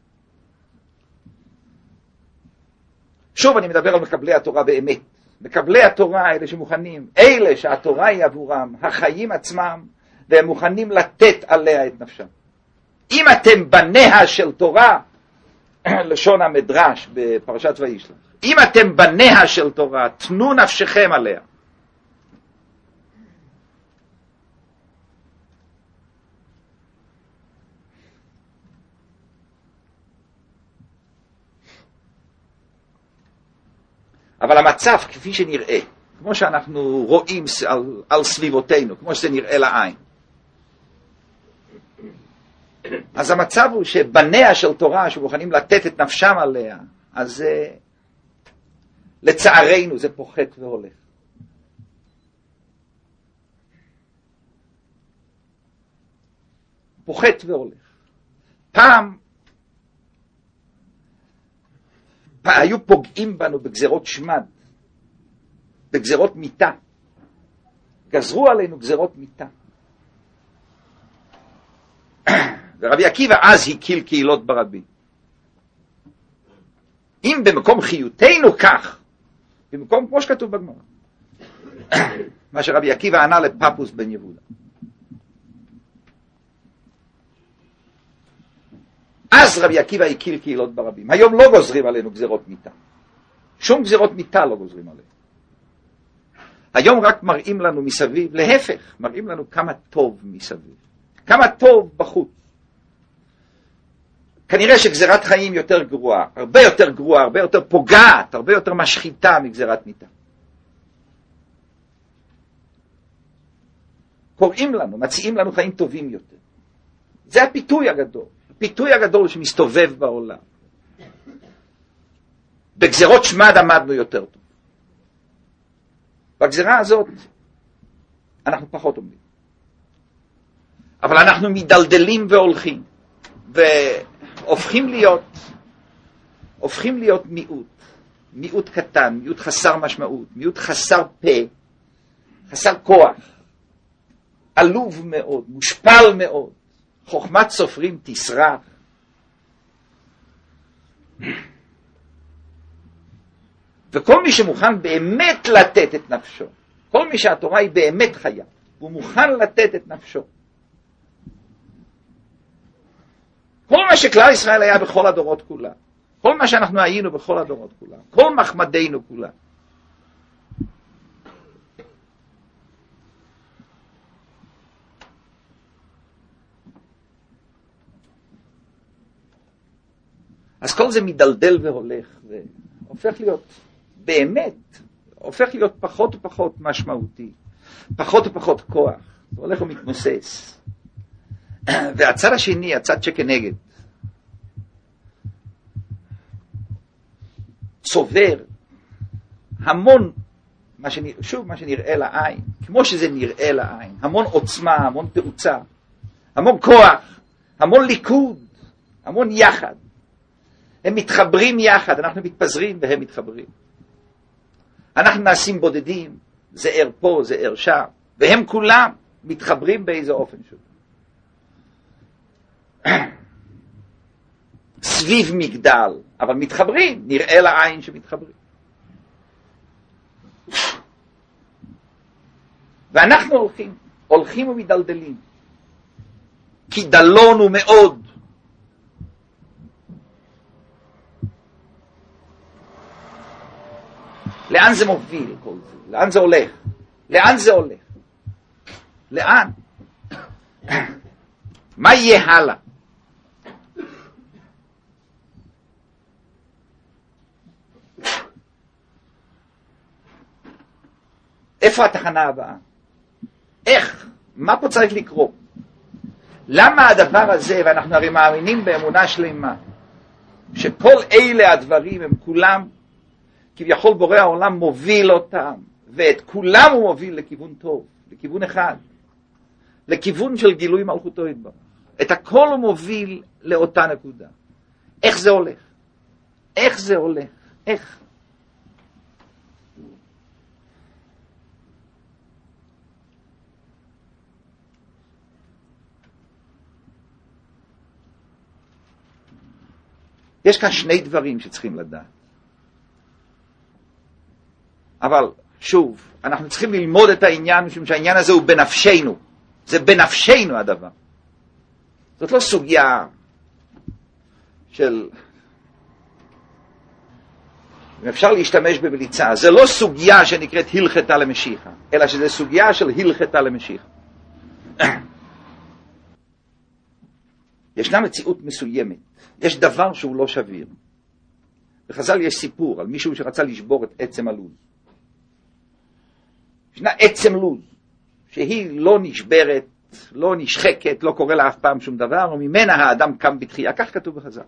שוב אני מדבר על מקבלי התורה באמת. מקבלי התורה האלה שמוכנים, אלה שהתורה היא עבורם, החיים עצמם, והם מוכנים לתת עליה את נפשם. אם אתם בניה של תורה, לשון המדרש בפרשת וישלח, אם אתם בניה של תורה, תנו נפשכם עליה. אבל המצב כפי שנראה, כמו שאנחנו רואים על סביבותינו, כמו שזה נראה לעין, אז המצב הוא שבניה של תורה שמוכנים לתת את נפשם עליה, אז לצערנו זה פוחת והולך. פוחת והולך. פעם היו פוגעים בנו בגזרות שמד, בגזרות מיטה. גזרו עלינו גזרות מיטה. ורבי עקיבא אז הקיל קהילות ברבים. אם במקום חיותנו כך, במקום כמו שכתוב בגמרא, מה שרבי עקיבא ענה לפפוס בן יהודה. אז רבי עקיבא הקיל קהילות ברבים. היום לא גוזרים עלינו גזרות מיטה. שום גזרות מיטה לא גוזרים עלינו. היום רק מראים לנו מסביב, להפך, מראים לנו כמה טוב מסביב. כמה טוב בחוץ. כנראה שגזרת חיים יותר גרועה, הרבה יותר גרועה, הרבה יותר פוגעת, הרבה יותר משחיתה מגזרת מיטה. קוראים לנו, מציעים לנו חיים טובים יותר. זה הפיתוי הגדול. הפיתוי הגדול שמסתובב בעולם. בגזרות שמד עמדנו יותר טוב. בגזרה הזאת אנחנו פחות עומדים. אבל אנחנו מדלדלים והולכים, והופכים להיות מיעוט קטן, מיעוט חסר משמעות, מיעוט חסר פה, חסר כוח, עלוב מאוד, מושפל מאוד. חוכמת סופרים תסרח. וכל מי שמוכן באמת לתת את נפשו, כל מי שהתורה היא באמת חיה, הוא מוכן לתת את נפשו. כל מה שכלל ישראל היה בכל הדורות כולם, כל מה שאנחנו היינו בכל הדורות כולם, כל מחמדנו כולם. אז כל זה מדלדל והולך, והופך להיות באמת, הופך להיות פחות ופחות משמעותי, פחות ופחות כוח, זה הולך ומתמוסס. והצד השני, הצד שכנגד, צובר המון מה שנראה לעין, כמו שזה נראה לעין, המון עוצמה, המון תאוצה, המון כוח, המון ליכוד, המון יחד. הם מתחברים יחד, אנחנו מתפזרים והם מתחברים. אנחנו נעשים בודדים, זה ער פה, זה ער שם, והם כולם מתחברים באיזה אופן שהוא. סביב מגדל, אבל מתחברים, נראה לעין שמתחברים. ואנחנו הולכים ומדלדלים, כי דלונו מאוד. לאן זה מוביל כל זה? לאן זה הולך? לאן זה הולך? לאן? מה יהיה הלאה? איפה התחנה הבאה? איך? מה פה צריך לקרות? למה הדבר הזה, ואנחנו הרי מאמינים באמונה שלמה, שכל אלה הדברים הם כולם, כביכול בורא העולם מוביל אותם, ואת כולם הוא מוביל לכיוון טוב, לכיוון אחד, לכיוון של גילוי מלכותו יתברך. את הכל הוא מוביל לאותה נקודה. איך זה הולך? איך זה הולך? איך? יש כאן שני דברים שצריכים לדעת. אבל שוב, אנחנו צריכים ללמוד את העניין, משום שהעניין הזה הוא בנפשנו. זה בנפשנו הדבר. זאת לא סוגיה של, אם אפשר להשתמש בבליצה, זה לא סוגיה שנקראת הלכתה למשיחה, אלא שזה סוגיה של הלכתה למשיחה. ישנה מציאות מסוימת, יש דבר שהוא לא שביר. בחז"ל יש סיפור על מישהו שרצה לשבור את עצם הלוז. ישנה עצם לוז, שהיא לא נשברת, לא נשחקת, לא קורה לה אף פעם שום דבר, וממנה האדם קם בתחייה, כך כתוב בחז"ל.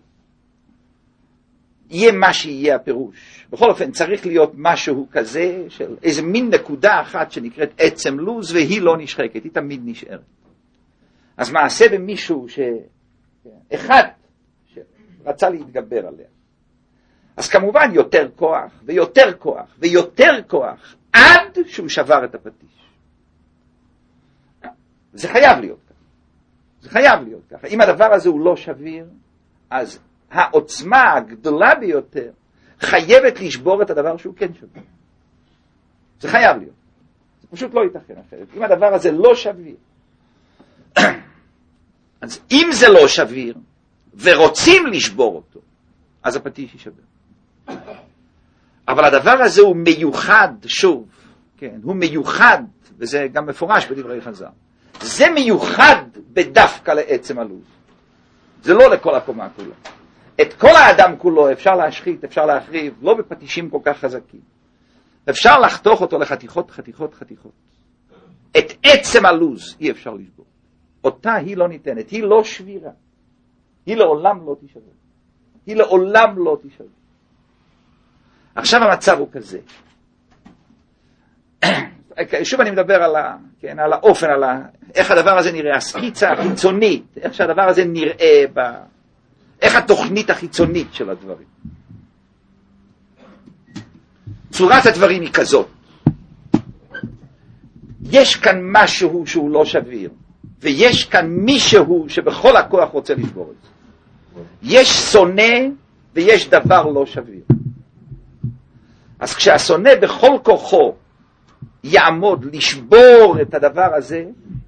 יהיה מה שיהיה הפירוש. בכל אופן צריך להיות משהו כזה, של איזה מין נקודה אחת שנקראת עצם לוז, והיא לא נשחקת, היא תמיד נשארת. אז מעשה במישהו אחד שרצה להתגבר עליה. אז כמובן יותר כוח, ויותר כוח, ויותר כוח, עד שהוא שבר את הפטיש. זה חייב להיות ככה. זה חייב להיות ככה. אם הדבר הזה הוא לא שביר, אז העוצמה הגדולה ביותר חייבת לשבור את הדבר שהוא כן שביר. זה חייב להיות. זה פשוט לא ייתכן אחרת. אם הדבר הזה לא שביר, אז אם זה לא שביר, ורוצים לשבור אותו, אז הפטיש יישבר. אבל הדבר הזה הוא מיוחד, שוב, כן, הוא מיוחד, וזה גם מפורש בדברי חז"ל. זה מיוחד בדווקא לעצם הלוז. זה לא לכל הקומה כולה. את כל האדם כולו אפשר להשחית, אפשר להחריב, לא בפטישים כל כך חזקים. אפשר לחתוך אותו לחתיכות, חתיכות, חתיכות. את עצם הלוז אי אפשר לשבור. אותה היא לא ניתנת, היא לא שבירה. היא לעולם לא תישבר. היא לעולם לא תישבר. עכשיו המצב הוא כזה. שוב אני מדבר על האופן, איך הדבר הזה נראה, הסקיצה החיצונית, איך שהדבר הזה נראה, איך התוכנית החיצונית של הדברים. צורת הדברים היא כזאת. יש כאן משהו שהוא לא שביר, ויש כאן מישהו שבכל הכוח רוצה לשבור את זה. יש שונא ויש דבר לא שביר. אז כשהשונא בכל כוחו יעמוד לשבור את הדבר הזה,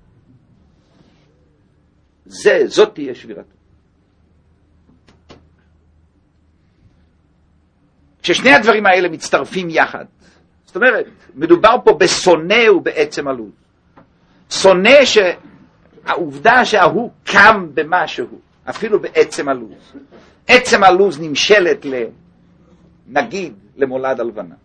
זאת תהיה שבירתו. כששני הדברים האלה מצטרפים יחד, זאת אומרת, מדובר פה בשונא ובעצם הלוז. שונא שהעובדה שההוא קם במשהו, אפילו בעצם הלוז. עצם הלוז נמשלת נגיד למולד הלבנה.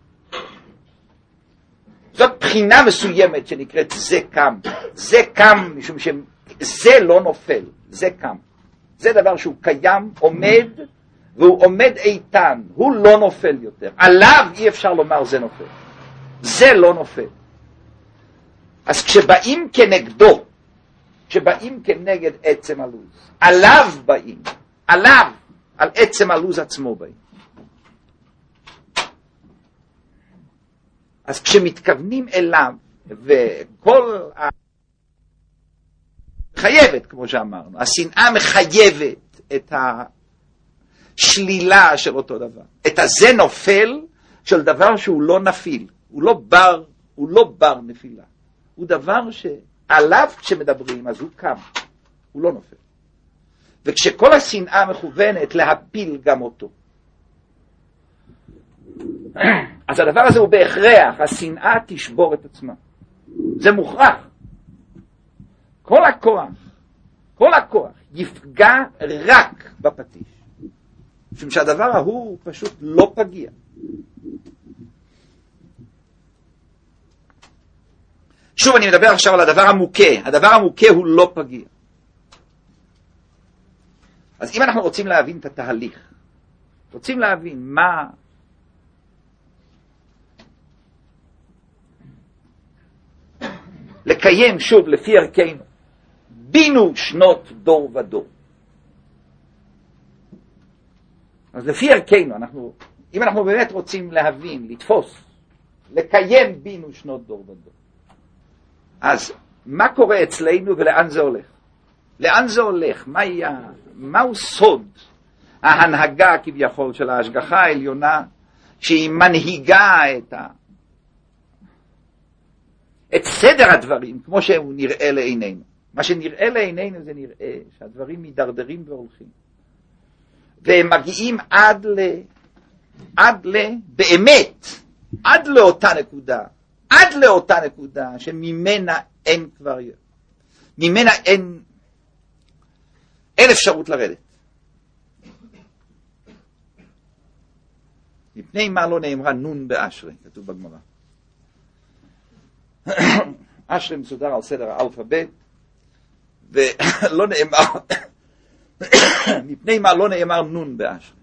זאת בחינה מסוימת שנקראת זה קם. זה קם משום שזה לא נופל, זה קם. זה דבר שהוא קיים, עומד, והוא עומד איתן, הוא לא נופל יותר. עליו אי אפשר לומר זה נופל. זה לא נופל. אז כשבאים כנגדו, כשבאים כנגד עצם הלוז, עליו באים, עליו, על עצם הלוז עצמו באים. אז כשמתכוונים אליו, וכל חייבת, כמו שאמרנו, השנאה מחייבת את השלילה של אותו דבר, את הזה נופל של דבר שהוא לא נפיל, הוא לא בר נפילה, הוא דבר שעליו כשמדברים אז הוא קם, הוא לא נופל. וכשכל השנאה מכוונת להפיל גם אותו, אז הדבר הזה הוא בהכרח, השנאה תשבור את עצמה, זה מוכרח. כל הכוח יפגע רק בפטיש, משום שהדבר ההוא פשוט לא פגיע. שוב אני מדבר עכשיו על הדבר המוכה, הדבר המוכה הוא לא פגיע. אז אם אנחנו רוצים להבין את התהליך, רוצים להבין מה לקיים שוב לפי ערכנו, בינו שנות דור ודור. אז לפי ערכנו, אם אנחנו באמת רוצים להבין, לתפוס, לקיים בינו שנות דור ודור, אז מה קורה אצלנו ולאן זה הולך? לאן זה הולך? מהו סוד ההנהגה כביכול של ההשגחה העליונה, שהיא מנהיגה את סדר הדברים כמו שהוא נראה לעינינו? מה שנראה לעינינו זה נראה שהדברים מדרדרים והולכים, והם מגיעים באמת, עד לאותה נקודה שממנה אין כבר, ממנה אין אפשרות לרדת. מפני מה לא נאמרה נון באשרי, כתוב בגמרא. אשרי מסודר על סדר האלפבית, ולא נאמר, מפני מה לא נאמר נון באשרי.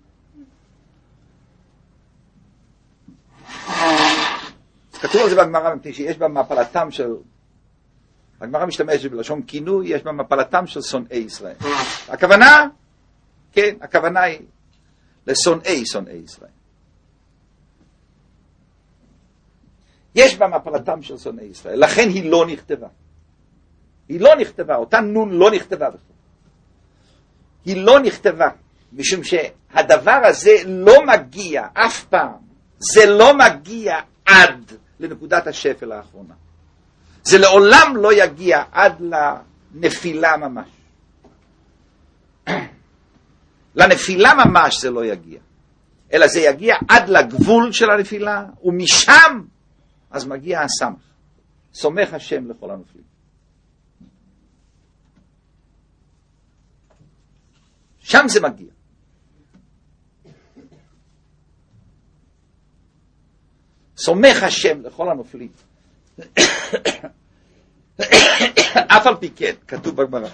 כתוב על זה בגמרא, מפני שיש בה מפלתם של, הגמרא משתמשת בלשון כינוי, יש בה מפלתם של שונאי ישראל. הכוונה, כן, הכוונה היא לשונאי ישראל. יש בה מפלתם של שונאי ישראל, לכן היא לא נכתבה. היא לא נכתבה, אותה נון לא נכתבה בכלל. היא לא נכתבה, משום שהדבר הזה לא מגיע אף פעם, זה לא מגיע עד לנקודת השפל האחרונה. זה לעולם לא יגיע עד לנפילה ממש. לנפילה ממש זה לא יגיע, אלא זה יגיע עד לגבול של הנפילה, ומשם אז מגיע הסמך, סומך השם לכל הנופלים. שם זה מגיע. סומך השם לכל הנופלים. אף על פי כן, כתוב בגמרא.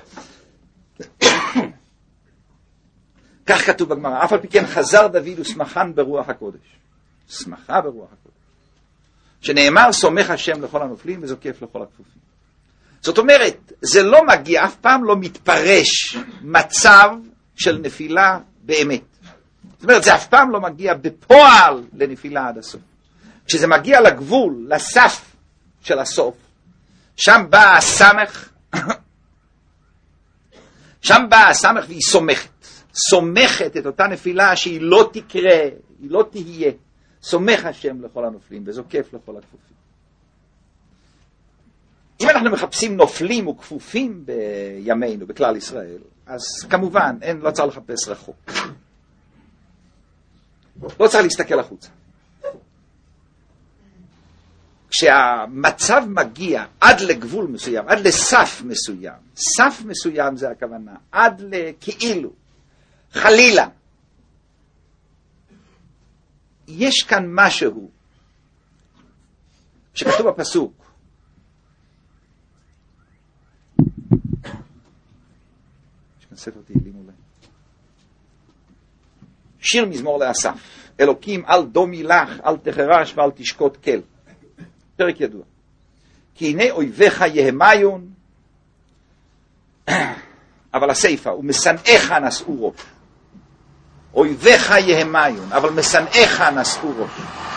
כך כתוב בגמרא, אף על פי כן חזר דוד ושמחן ברוח הקודש. שמחה ברוח הקודש. שנאמר סומך השם לכל הנופלים וזוקף לכל הכפופים. זאת אומרת, זה לא מגיע, אף פעם לא מתפרש מצב של נפילה באמת. זאת אומרת, זה אף פעם לא מגיע בפועל לנפילה עד הסוף. כשזה מגיע לגבול, לסף של הסוף, שם בא הסמך, שם בא הסמך והיא סומכת את אותה נפילה שהיא לא תקרה, היא לא תהיה. סומך השם לכל הנופלים וזוקף לכל הכפופים. אם אנחנו מחפשים נופלים וכפופים בימינו, בכלל ישראל, אז כמובן לא צריך לחפש רחוק. לא צריך להסתכל החוצה. כשהמצב מגיע עד לגבול מסוים, עד לסף מסוים, סף מסוים זה הכוונה, עד לכאילו, חלילה, יש כאן משהו שכתוב בפסוק, יש כאן ספר תהילים אולי, שיר מזמור לאסף, אלוקים אל דומי לך, אל תחרש ואל תשקוט כל. פרק ידוע. כי הנה אויביך יהמיון, אבל הסיפה, ומשנאיך נשאו ראש. אויביך יהמיון, אבל משנאיך נשאו ראש.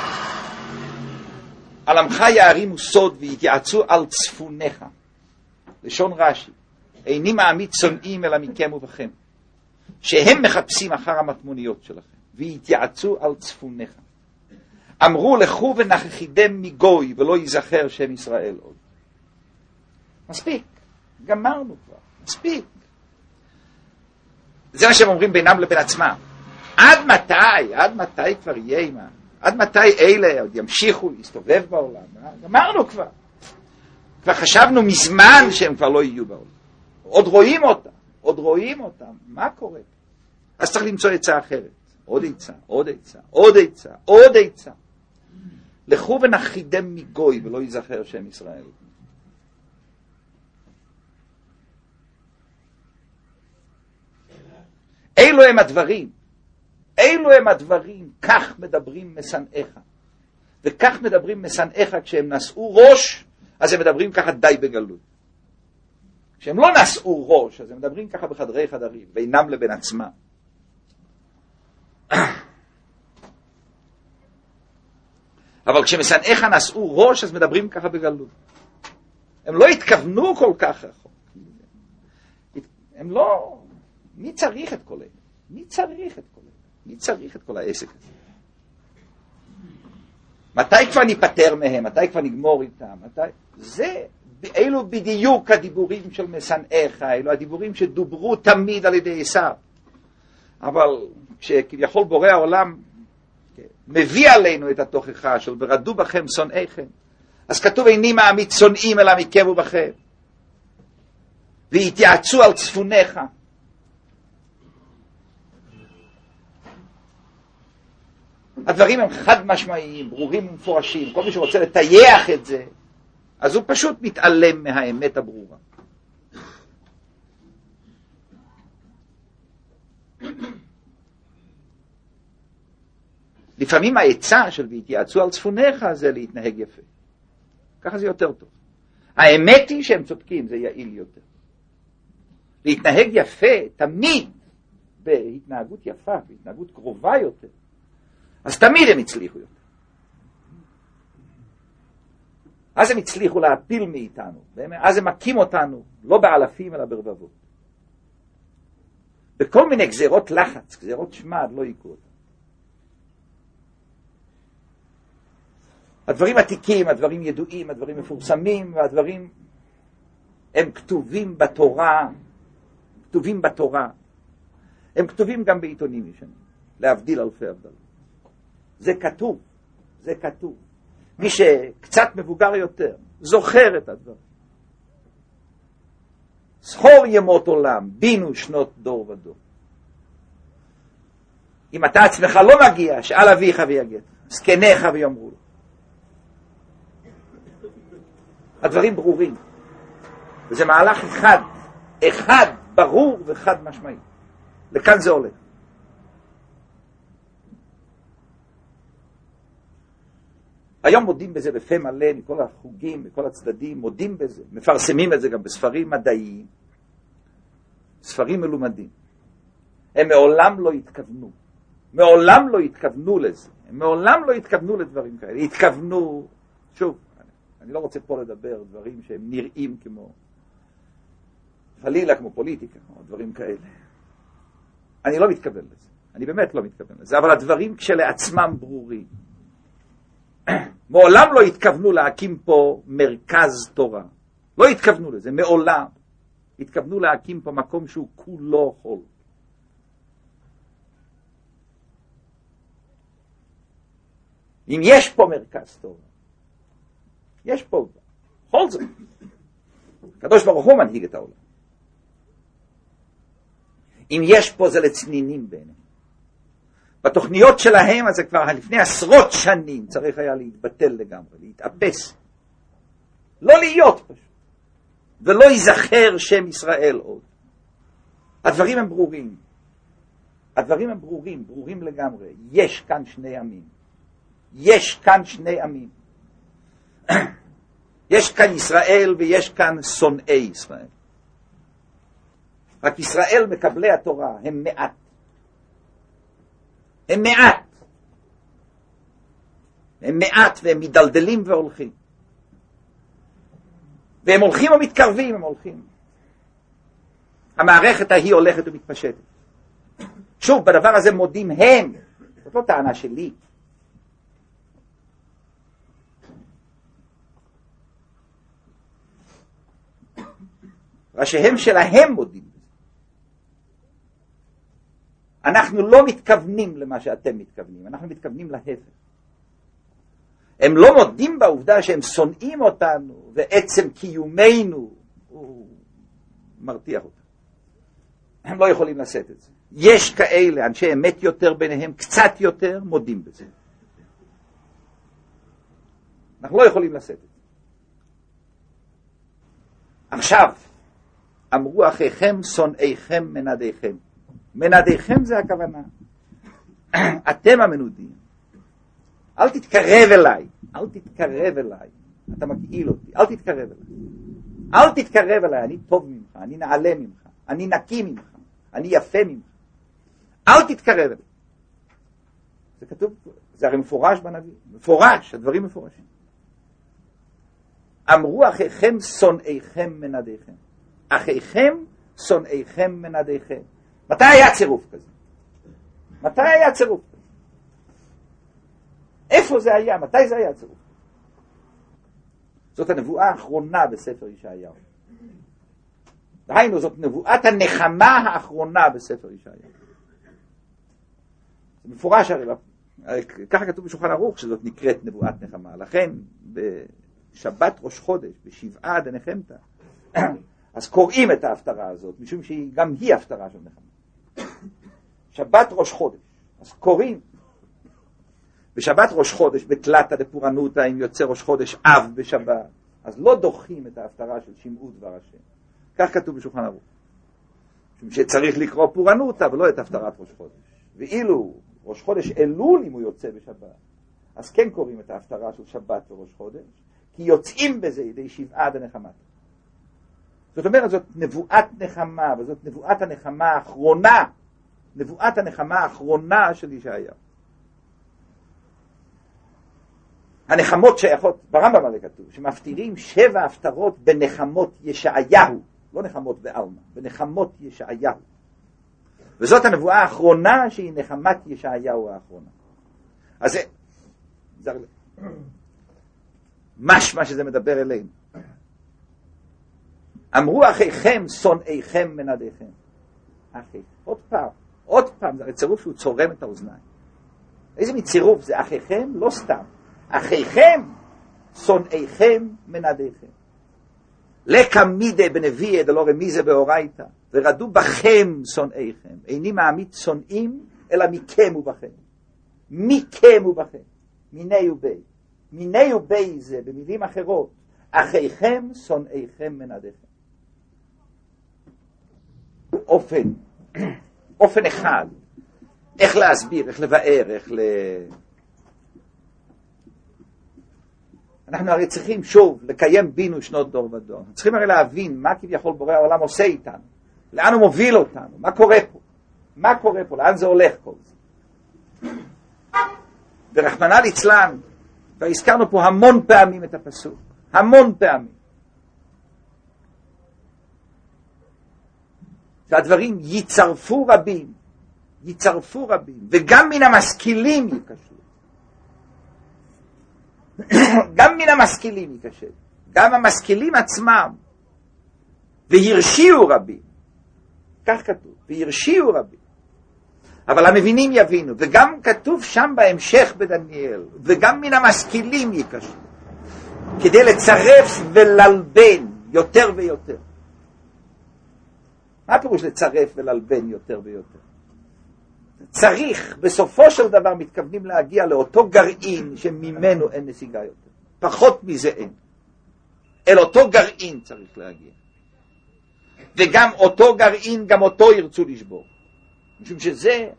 על עמך יערימו סוד ויתייעצו על צפוניך. לשון רש"י, איני מעמיד שונאים אלא מכם ובכם, שהם מחפשים אחר המטמוניות שלכם, ויתייעצו על צפוניך. אמרו לכו ונכחידם מגוי, ולא ייזכר שם ישראל עוד. מספיק, גמרנו כבר, מספיק. זה מה שהם אומרים בינם לבין עצמם. עד מתי כבר יהיה עימם? עד מתי אלה עוד ימשיכו להסתובב בעולם? גמרנו כבר. כבר חשבנו מזמן שהם כבר לא יהיו בעולם. עוד רואים אותם. מה קורה? אז צריך למצוא עצה אחרת. עוד עצה. לכו ונכחידם מגוי, ולא ייזכר שם ישראל. אלו הם הדברים, כך מדברים משנאיך. וכך מדברים משנאיך כשהם נשאו ראש, אז הם מדברים ככה די בגלוי. כשהם לא נשאו ראש, אז הם מדברים ככה בחדרי חדרים, בינם לבין עצמם. אבל כשמשנאיך נשאו ראש, אז מדברים ככה בגלוי. הם לא התכוונו כל כך רחוק. הם לא... מי צריך את כל אלה? מי צריך את כל העסק הזה? מתי כבר ניפטר מהם? מתי כבר נגמור איתם? אלו בדיוק הדיבורים של משנאיך, אלו הדיבורים שדוברו תמיד על ידי עשיו. אבל כשכביכול בורא העולם מביא עלינו את התוכחה של ורדו בכם שונאיכם, אז כתוב איני מעמיד שונאים אלא מכם ובכם, והתייעצו על צפוניך. הדברים הם חד משמעיים, ברורים ומפורשים. כל מי שרוצה לטייח את זה, אז הוא פשוט מתעלם מהאמת הברורה. לפעמים העצה של והתייעצו על צפוניך זה להתנהג יפה. ככה זה יותר טוב. האמת היא שהם צודקים, זה יעיל יותר. להתנהג יפה תמיד בהתנהגות יפה, בהתנהגות קרובה יותר, אז תמיד הם הצליחו יותר. אז הם הצליחו להפיל מאיתנו, אז הם מכים אותנו, לא באלפים אלא ברבבות. בכל מיני גזירות לחץ, גזירות שמד, לא יקרו אותם. הדברים עתיקים, הדברים ידועים, הדברים מפורסמים, והדברים הם כתובים בתורה, הם כתובים גם בעיתונים ישנים, להבדיל אלפי הבדלות. זה כתוב. מי שקצת מבוגר יותר, זוכר את הדבר. זכור ימות עולם, בינו שנות דור ודור. אם אתה עצמך לא מגיע, שאל אביך ויגד, זקניך ויאמרו לו. הדברים ברורים. וזה מהלך אחד ברור וחד משמעי. לכאן זה הולך. היום מודים בזה בפה מלא, מכל החוגים, מכל הצדדים, מודים בזה, מפרסמים את זה גם בספרים מדעיים, ספרים מלומדים. הם מעולם לא התכוונו לזה, הם מעולם לא התכוונו לדברים כאלה, התכוונו, שוב, אני לא רוצה פה לדבר דברים שהם נראים כמו, חלילה כמו פוליטיקה, או דברים כאלה. אני לא מתכוון לזה, אני באמת לא מתכוון לזה, אבל הדברים כשלעצמם ברורים. מעולם לא התכוונו להקים פה מרכז תורה. לא התכוונו לזה, מעולם. התכוונו להקים פה מקום שהוא כולו חול. אם יש פה מרכז תורה, יש פה, בכל זאת. הקדוש ברוך הוא מנהיג את העולם. אם יש פה זה לצנינים בעיניהם. בתוכניות שלהם, אז זה כבר לפני עשרות שנים, צריך היה להתבטל לגמרי, להתאפס. לא להיות פשוט. ולא ייזכר שם ישראל עוד. הדברים הם ברורים. ברורים לגמרי. יש כאן שני עמים. יש כאן ישראל ויש כאן שונאי ישראל. רק ישראל מקבלי התורה הם מעט. הם מעט. הם מעט והם מדלדלים והולכים. והם הולכים ומתקרבים, הם הולכים. המערכת ההיא הולכת ומתפשטת. שוב, בדבר הזה מודים הם. זאת לא טענה שלי. ראשיהם שלהם מודים. אנחנו לא מתכוונים למה שאתם מתכוונים, אנחנו מתכוונים להפך. הם לא מודים בעובדה שהם שונאים אותנו, ועצם קיומנו הוא מרתיח אותנו. הם לא יכולים לשאת את זה. יש כאלה, אנשי אמת יותר ביניהם, קצת יותר, מודים בזה. אנחנו לא יכולים לשאת את זה. עכשיו, אמרו אחיכם שונאיכם מנדיכם. מנדיכם זה הכוונה. אתם המנודים. אל תתקרב אליי. אל תתקרב אליי. אתה מגעיל אותי. אל תתקרב אליי. אל תתקרב אליי. אני טוב ממך. אני נעלה ממך. אני נקי ממך. אני יפה ממך. אל תתקרב אליי. זה כתוב, זה הרי מפורש בנביא. מפורש, הדברים מפורשים. אמרו אחיכם שונאיכם מנדיכם. אחיכם שונאיכם מנדיכם. מתי היה צירוף כזה? מתי היה צירוף כזה? איפה זה היה? מתי זה היה צירוף? זאת הנבואה האחרונה בספר ישעיהו. דהיינו, זאת נבואת הנחמה האחרונה בספר ישעיהו. זה מפורש הרי, ככה כתוב בשולחן ערוך שזאת נקראת נבואת נחמה. לכן, בשבת ראש חודש, בשבעה דנחמתא, אז קוראים את ההפטרה הזאת, משום שגם היא הפטרה של נחמה. שבת ראש חודש, אז קוראים. בשבת ראש חודש, בתלתא דפורענותא, אם יוצא ראש חודש אב בשבת, אז לא דוחים את ההפטרה של שמעו דבר השם. כך כתוב בשולחן ערוך. משום שצריך לקרוא פורענותא, ולא את הפטרת ראש חודש. ואילו ראש חודש אלול, אם הוא יוצא בשבת, אז כן קוראים את ההפטרה של שבת וראש חודש, כי יוצאים בזה ידי שבעה דנחמתא. זאת אומרת, זאת נבואת נחמה, וזאת נבואת הנחמה האחרונה, נבואת הנחמה האחרונה של ישעיהו. הנחמות שייכות, ברמב"ם הרי כתוב, שמפטירים 7 הפטרות בנחמות ישעיהו, לא נחמות בעלמא, בנחמות ישעיהו. וזאת הנבואה האחרונה שהיא נחמת ישעיהו האחרונה. אז זה משמע שזה מדבר אלינו. אמרו אחיכם שונאיכם מנדיכם. אחי, עוד פעם, זה צירוף שהוא צורם את האוזניים. איזה מצירוף זה אחיכם? לא סתם. אחיכם שונאיכם מנדיכם. לקמידה בנביאה דלא רמיזה באורייתא, ורדו בכם שונאיכם. איני מעמיד שונאים, אלא מכם ובכם. מכם ובכם. מיני ובי. מיני ובי זה, במילים אחרות, אחיכם שונאיכם מנדיכם. אופן אחד, איך להסביר, איך לבאר, אנחנו הרי צריכים שוב לקיים בינו שנות דור ודור. צריכים הרי להבין מה כביכול בורא העולם עושה איתנו, לאן הוא מוביל אותנו, מה קורה פה, לאן זה הולך כל זה. ורחמנא ליצלן, והזכרנו פה המון פעמים את הפסוק, המון פעמים. שהדברים יצרפו רבים, וגם מן המשכילים ייכשלו. גם מן המשכילים ייכשל. גם המשכילים עצמם. וירשיעו רבים. כך כתוב, וירשיעו רבים. אבל המבינים יבינו, וגם כתוב שם בהמשך בדניאל, וגם מן המשכילים ייכשלו. כדי לצרף וללבן יותר ויותר. מה הפירוש לצרף וללבן יותר ויותר? צריך, בסופו של דבר מתכוונים להגיע לאותו גרעין שממנו אין נסיגה יותר. פחות מזה אין. אל אותו גרעין צריך להגיע. וגם אותו גרעין, גם אותו ירצו לשבור. משום שזה...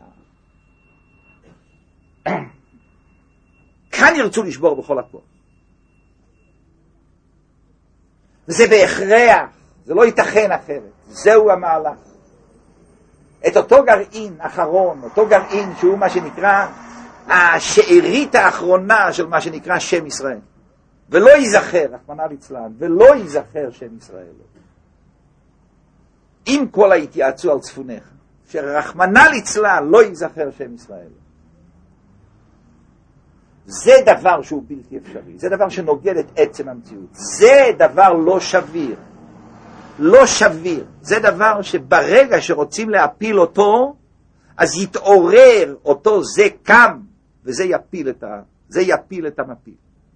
כאן ירצו לשבור בכל הכוח. וזה בהכרח, זה לא ייתכן אחרת, זהו המהלך. את אותו גרעין אחרון, אותו גרעין שהוא מה שנקרא השארית האחרונה של מה שנקרא שם ישראל. ולא ייזכר, רחמנא ליצלן, ולא ייזכר שם ישראל. אם כל ההתייעצו על צפונך, שרחמנא ליצלן לא ייזכר שם ישראל. זה דבר שהוא בלתי אפשרי, זה דבר שנוגד את עצם המציאות, זה דבר לא שביר, לא שביר, זה דבר שברגע שרוצים להפיל אותו, אז יתעורר אותו, זה קם, וזה יפיל את המפיל.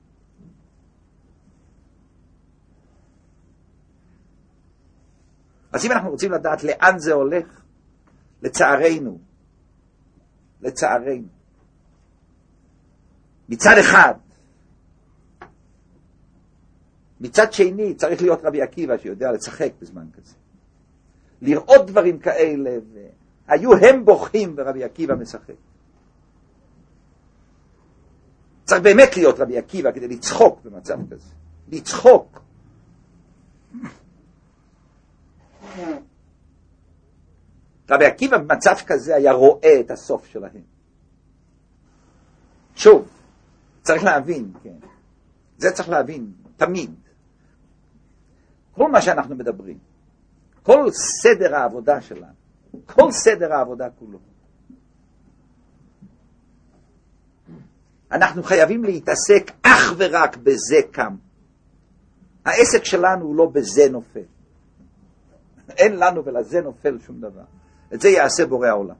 אז אם אנחנו רוצים לדעת לאן זה הולך, לצערנו, מצד אחד, מצד שני צריך להיות רבי עקיבא שיודע לשחק בזמן כזה. לראות דברים כאלה, היו הם בוכים ורבי עקיבא משחק. צריך באמת להיות רבי עקיבא כדי לצחוק במצב כזה. לצחוק. רבי עקיבא במצב כזה היה רואה את הסוף שלהם. שוב, צריך להבין, כן. זה צריך להבין, תמיד. כל מה שאנחנו מדברים, כל סדר העבודה שלנו, כל סדר העבודה כולו, אנחנו חייבים להתעסק אך ורק בזה קם. העסק שלנו הוא לא בזה נופל. אין לנו ולזה נופל שום דבר. את זה יעשה בורא העולם.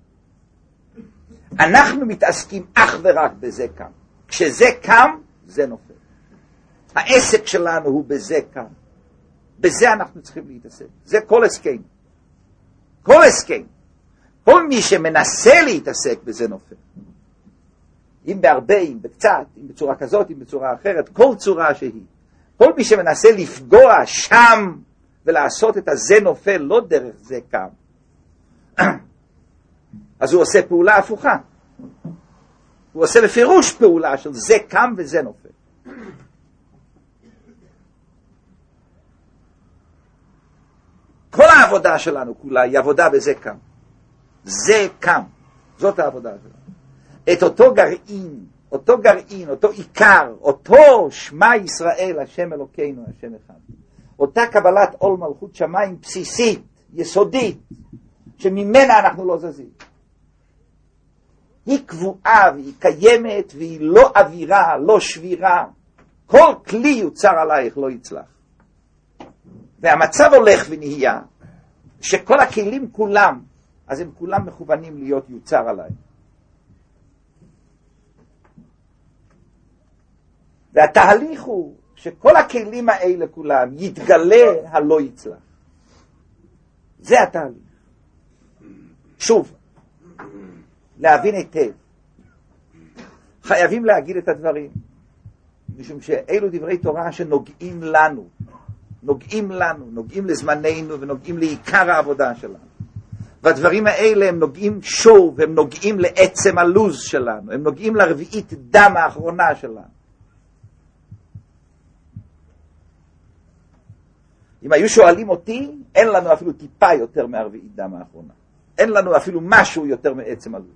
אנחנו מתעסקים אך ורק בזה קם. כשזה קם, זה נופל. העסק שלנו הוא בזה קם. בזה אנחנו צריכים להתעסק. זה כל הסכם. כל הסכם. כל מי שמנסה להתעסק בזה נופל. אם בהרבה, אם בקצת, אם בצורה כזאת, אם בצורה אחרת, כל צורה שהיא. כל מי שמנסה לפגוע שם ולעשות את הזה נופל, לא דרך זה קם. אז הוא עושה פעולה הפוכה. הוא עושה בפירוש פעולה של זה קם וזה נופל. כל העבודה שלנו כולה היא עבודה בזה קם. זה קם. זאת העבודה שלנו. את אותו גרעין, אותו עיקר, אותו שמע ישראל, השם אלוקינו, השם אחד. אותה קבלת עול מלכות שמיים בסיסית, יסודית, שממנה אנחנו לא זזים. היא קבועה והיא קיימת והיא לא אווירה, לא שבירה. כל כלי יוצר עלייך לא יצלח. והמצב הולך ונהיה שכל הכלים כולם, אז הם כולם מכוונים להיות יוצר עליי. והתהליך הוא שכל הכלים האלה כולם יתגלה הלא יצלח. זה התהליך. שוב, להבין היטב. חייבים להגיד את הדברים. משום שאלו דברי תורה שנוגעים לנו. נוגעים לזמננו ונוגעים לעיקר העבודה שלנו. והדברים האלה הם נוגעים שוב, הם נוגעים לעצם הלוז שלנו. הם נוגעים לרביעית דם האחרונה שלנו. אם היו שואלים אותי, אין לנו אפילו טיפה יותר מהרביעית דם האחרונה. אין לנו אפילו משהו יותר מעצם הלוז.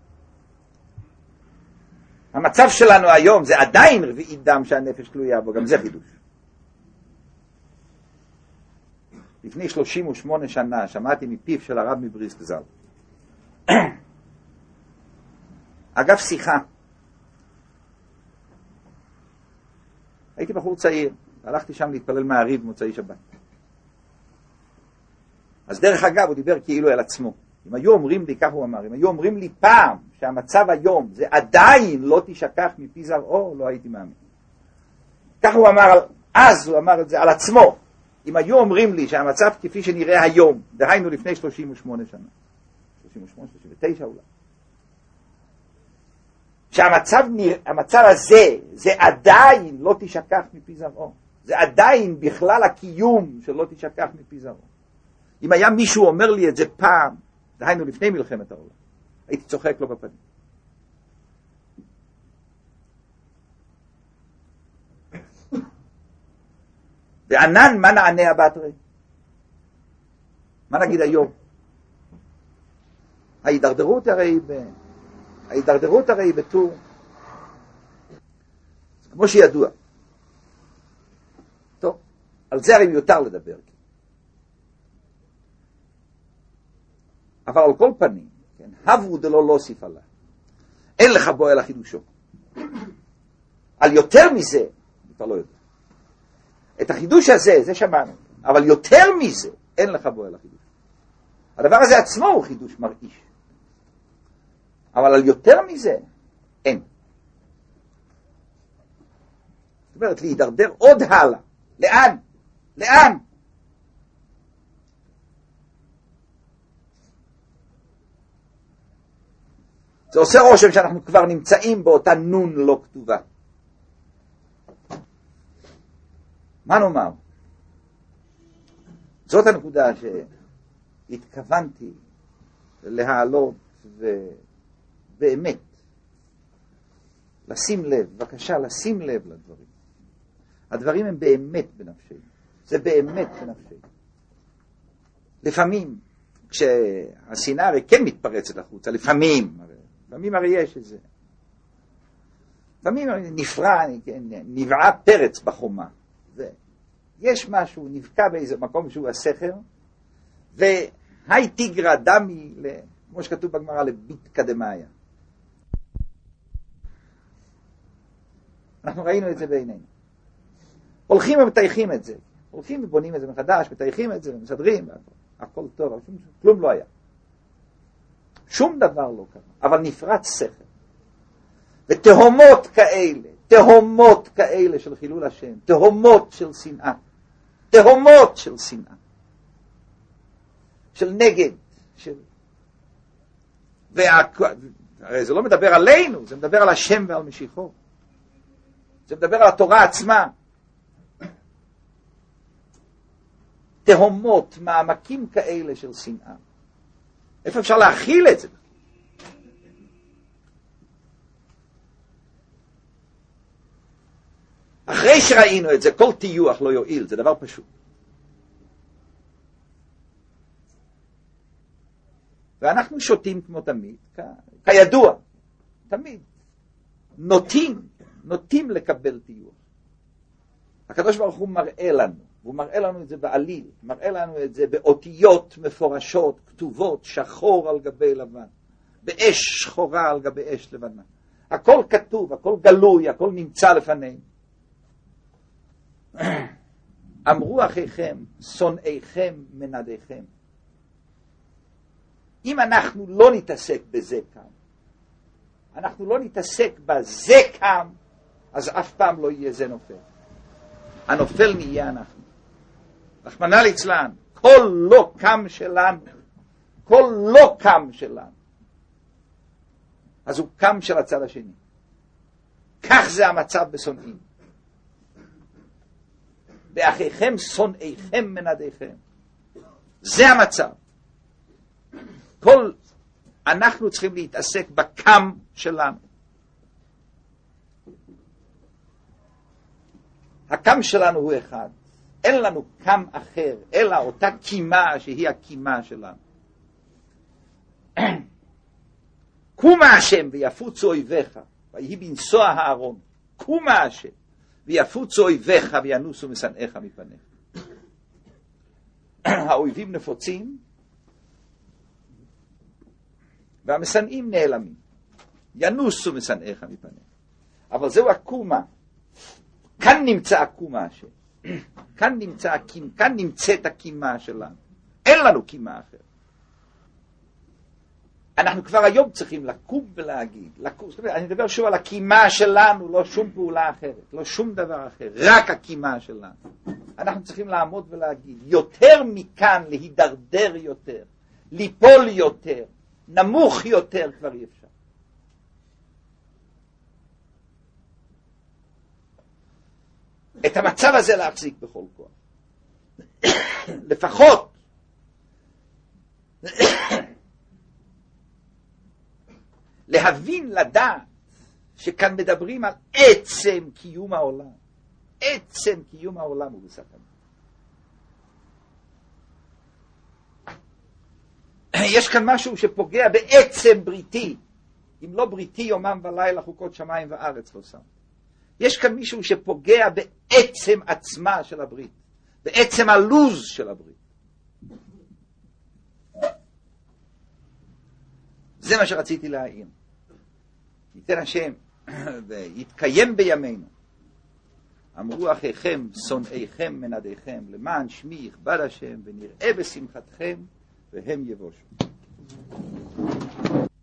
המצב שלנו היום זה עדיין רביעית דם שהנפש תלויה בו, גם זה חידוש. לפני 38 שנה שמעתי מפיו של הרב מבריסק ז"ל. אגב שיחה. הייתי בחור צעיר, הלכתי שם להתפלל מעריב במוצאי שבת. אז דרך אגב הוא דיבר כאילו אל עצמו. אם היו אומרים לי, כך הוא אמר, אם היו אומרים לי פעם שהמצב היום זה עדיין לא תשכח מפי זרעו, לא הייתי מאמין. כך הוא אמר, אז הוא אמר את זה על עצמו. אם היו אומרים לי שהמצב כפי שנראה היום, דהיינו לפני 38 שנה, 38, 39 אולי, שהמצב הזה, זה עדיין לא תשכח מפי זרעו. זה עדיין בכלל הקיום שלא תשכח מפי זרעו. אם היה מישהו אומר לי את זה פעם, דהיינו לפני מלחמת העולם, הייתי צוחק לו בפנים. וענן, מה נענה הבטרי? מה נגיד היום? ההידרדרות הרי בטור, כמו שידוע. טוב, על זה הרי מיותר לדבר. אבל על כל פנים, כן, הבו דלא להוסיף עליו. אין לך בו אלא חידושו. על יותר מזה, אתה לא יודע. את החידוש הזה, זה שמענו. אבל יותר מזה, אין לך בו אלא חידוש. הדבר הזה עצמו הוא חידוש מרעיש. אבל על יותר מזה, אין. זאת אומרת, להידרדר עוד הלאה. לאן? לאן? זה עושה רושם שאנחנו כבר נמצאים באותה נון לא כתובה. מה נאמר? זאת הנקודה שהתכוונתי להעלות ובאמת לשים לב, בבקשה לשים לב לדברים. הדברים הם באמת בנפשנו. זה באמת בנפשנו. לפעמים, כשהשנאה הרי כן מתפרצת החוצה, לפעמים הרי יש את זה. לפעמים נבעה פרץ בחומה. יש משהו, נבקע באיזה מקום שהוא הסכר, והי תיגרא דמי, כמו שכתוב בגמרא, לביט קדמיה. אנחנו ראינו את זה בעינינו. הולכים ומתייחים את זה. הולכים ובונים את זה מחדש, מתייחים את זה, ומסדרים, הכל טוב, אבל כלום לא היה. שום דבר לא קרה, אבל נפרץ סכר. ותהומות כאלה של חילול השם, תהומות של שנאה, תהומות של שנאה, של נגד, הרי זה לא מדבר עלינו, זה מדבר על השם ועל משיחו, זה מדבר על התורה עצמה. תהומות, מעמקים כאלה של שנאה. איפה אפשר להכיל את זה? אחרי שראינו את זה, כל טיוח לא יועיל, זה דבר פשוט. ואנחנו שותים כמו תמיד, כידוע, תמיד, נוטים לקבל טיוח. הקדוש ברוך הוא מראה לנו, והוא מראה לנו את זה בעליל, מראה לנו את זה באותיות מפורשות, כתובות, שחור על גבי לבן, באש שחורה על גבי אש לבנה. הכל כתוב, הכל גלוי, הכל נמצא לפנינו. אמרו אחיכם, שונאיכם מנדיכם. אם אנחנו לא נתעסק בזה כאן, אנחנו לא נתעסק בזה כאן, אז אף פעם לא יהיה זה נופל. הנופל נהיה אנחנו. רחמנא ליצלן, כל לא קם שלנו, כל לא קם שלנו, אז הוא קם של הצד השני. כך זה המצב בשונאים. באחיכם שונאיכם מנדיכם. זה המצב. אנחנו צריכים להתעסק בקם שלנו. הקם שלנו הוא אחד. אין לנו קם אחר, אלא אותה קימה שהיא הקימה שלנו. קומה השם ויפוצו אויביך, ויהי בנסוע הארון. קומה השם ויפוצו אויביך וינוסו משנאיך מפניך. האויבים נפוצים והמשנאים נעלמים. ינוסו משנאיך מפניך. אבל זהו הקומה. כאן נמצא הקומה השם. כאן נמצאת הקימה שלנו. אין לנו קימה אחרת. אנחנו כבר היום צריכים לקום ולהגיד. אני מדבר שוב על הקימה שלנו, לא שום פעולה אחרת, לא שום דבר אחר, רק הקימה שלנו. אנחנו צריכים לעמוד ולהגיד, יותר מכאן להידרדר יותר, ליפול יותר, נמוך יותר כבר אי אפשר. את המצב הזה להחזיק בכל כוח. לפחות להבין, לדעת, שכאן מדברים על עצם קיום העולם. עצם קיום העולם הוא בסכנה. יש כאן משהו שפוגע בעצם בריתי. אם לא בריתי יומם ולילה חוקות שמיים וארץ לא שם. יש כאן מישהו שפוגע בעצם עצמה של הברית, בעצם הלוז של הברית. זה מה שרציתי להעיר. ייתן השם ויתקיים בימינו. אמרו אחיכם שונאיכם מנדיכם, למען שמי יכבד השם ונראה בשמחתכם והם יבושו.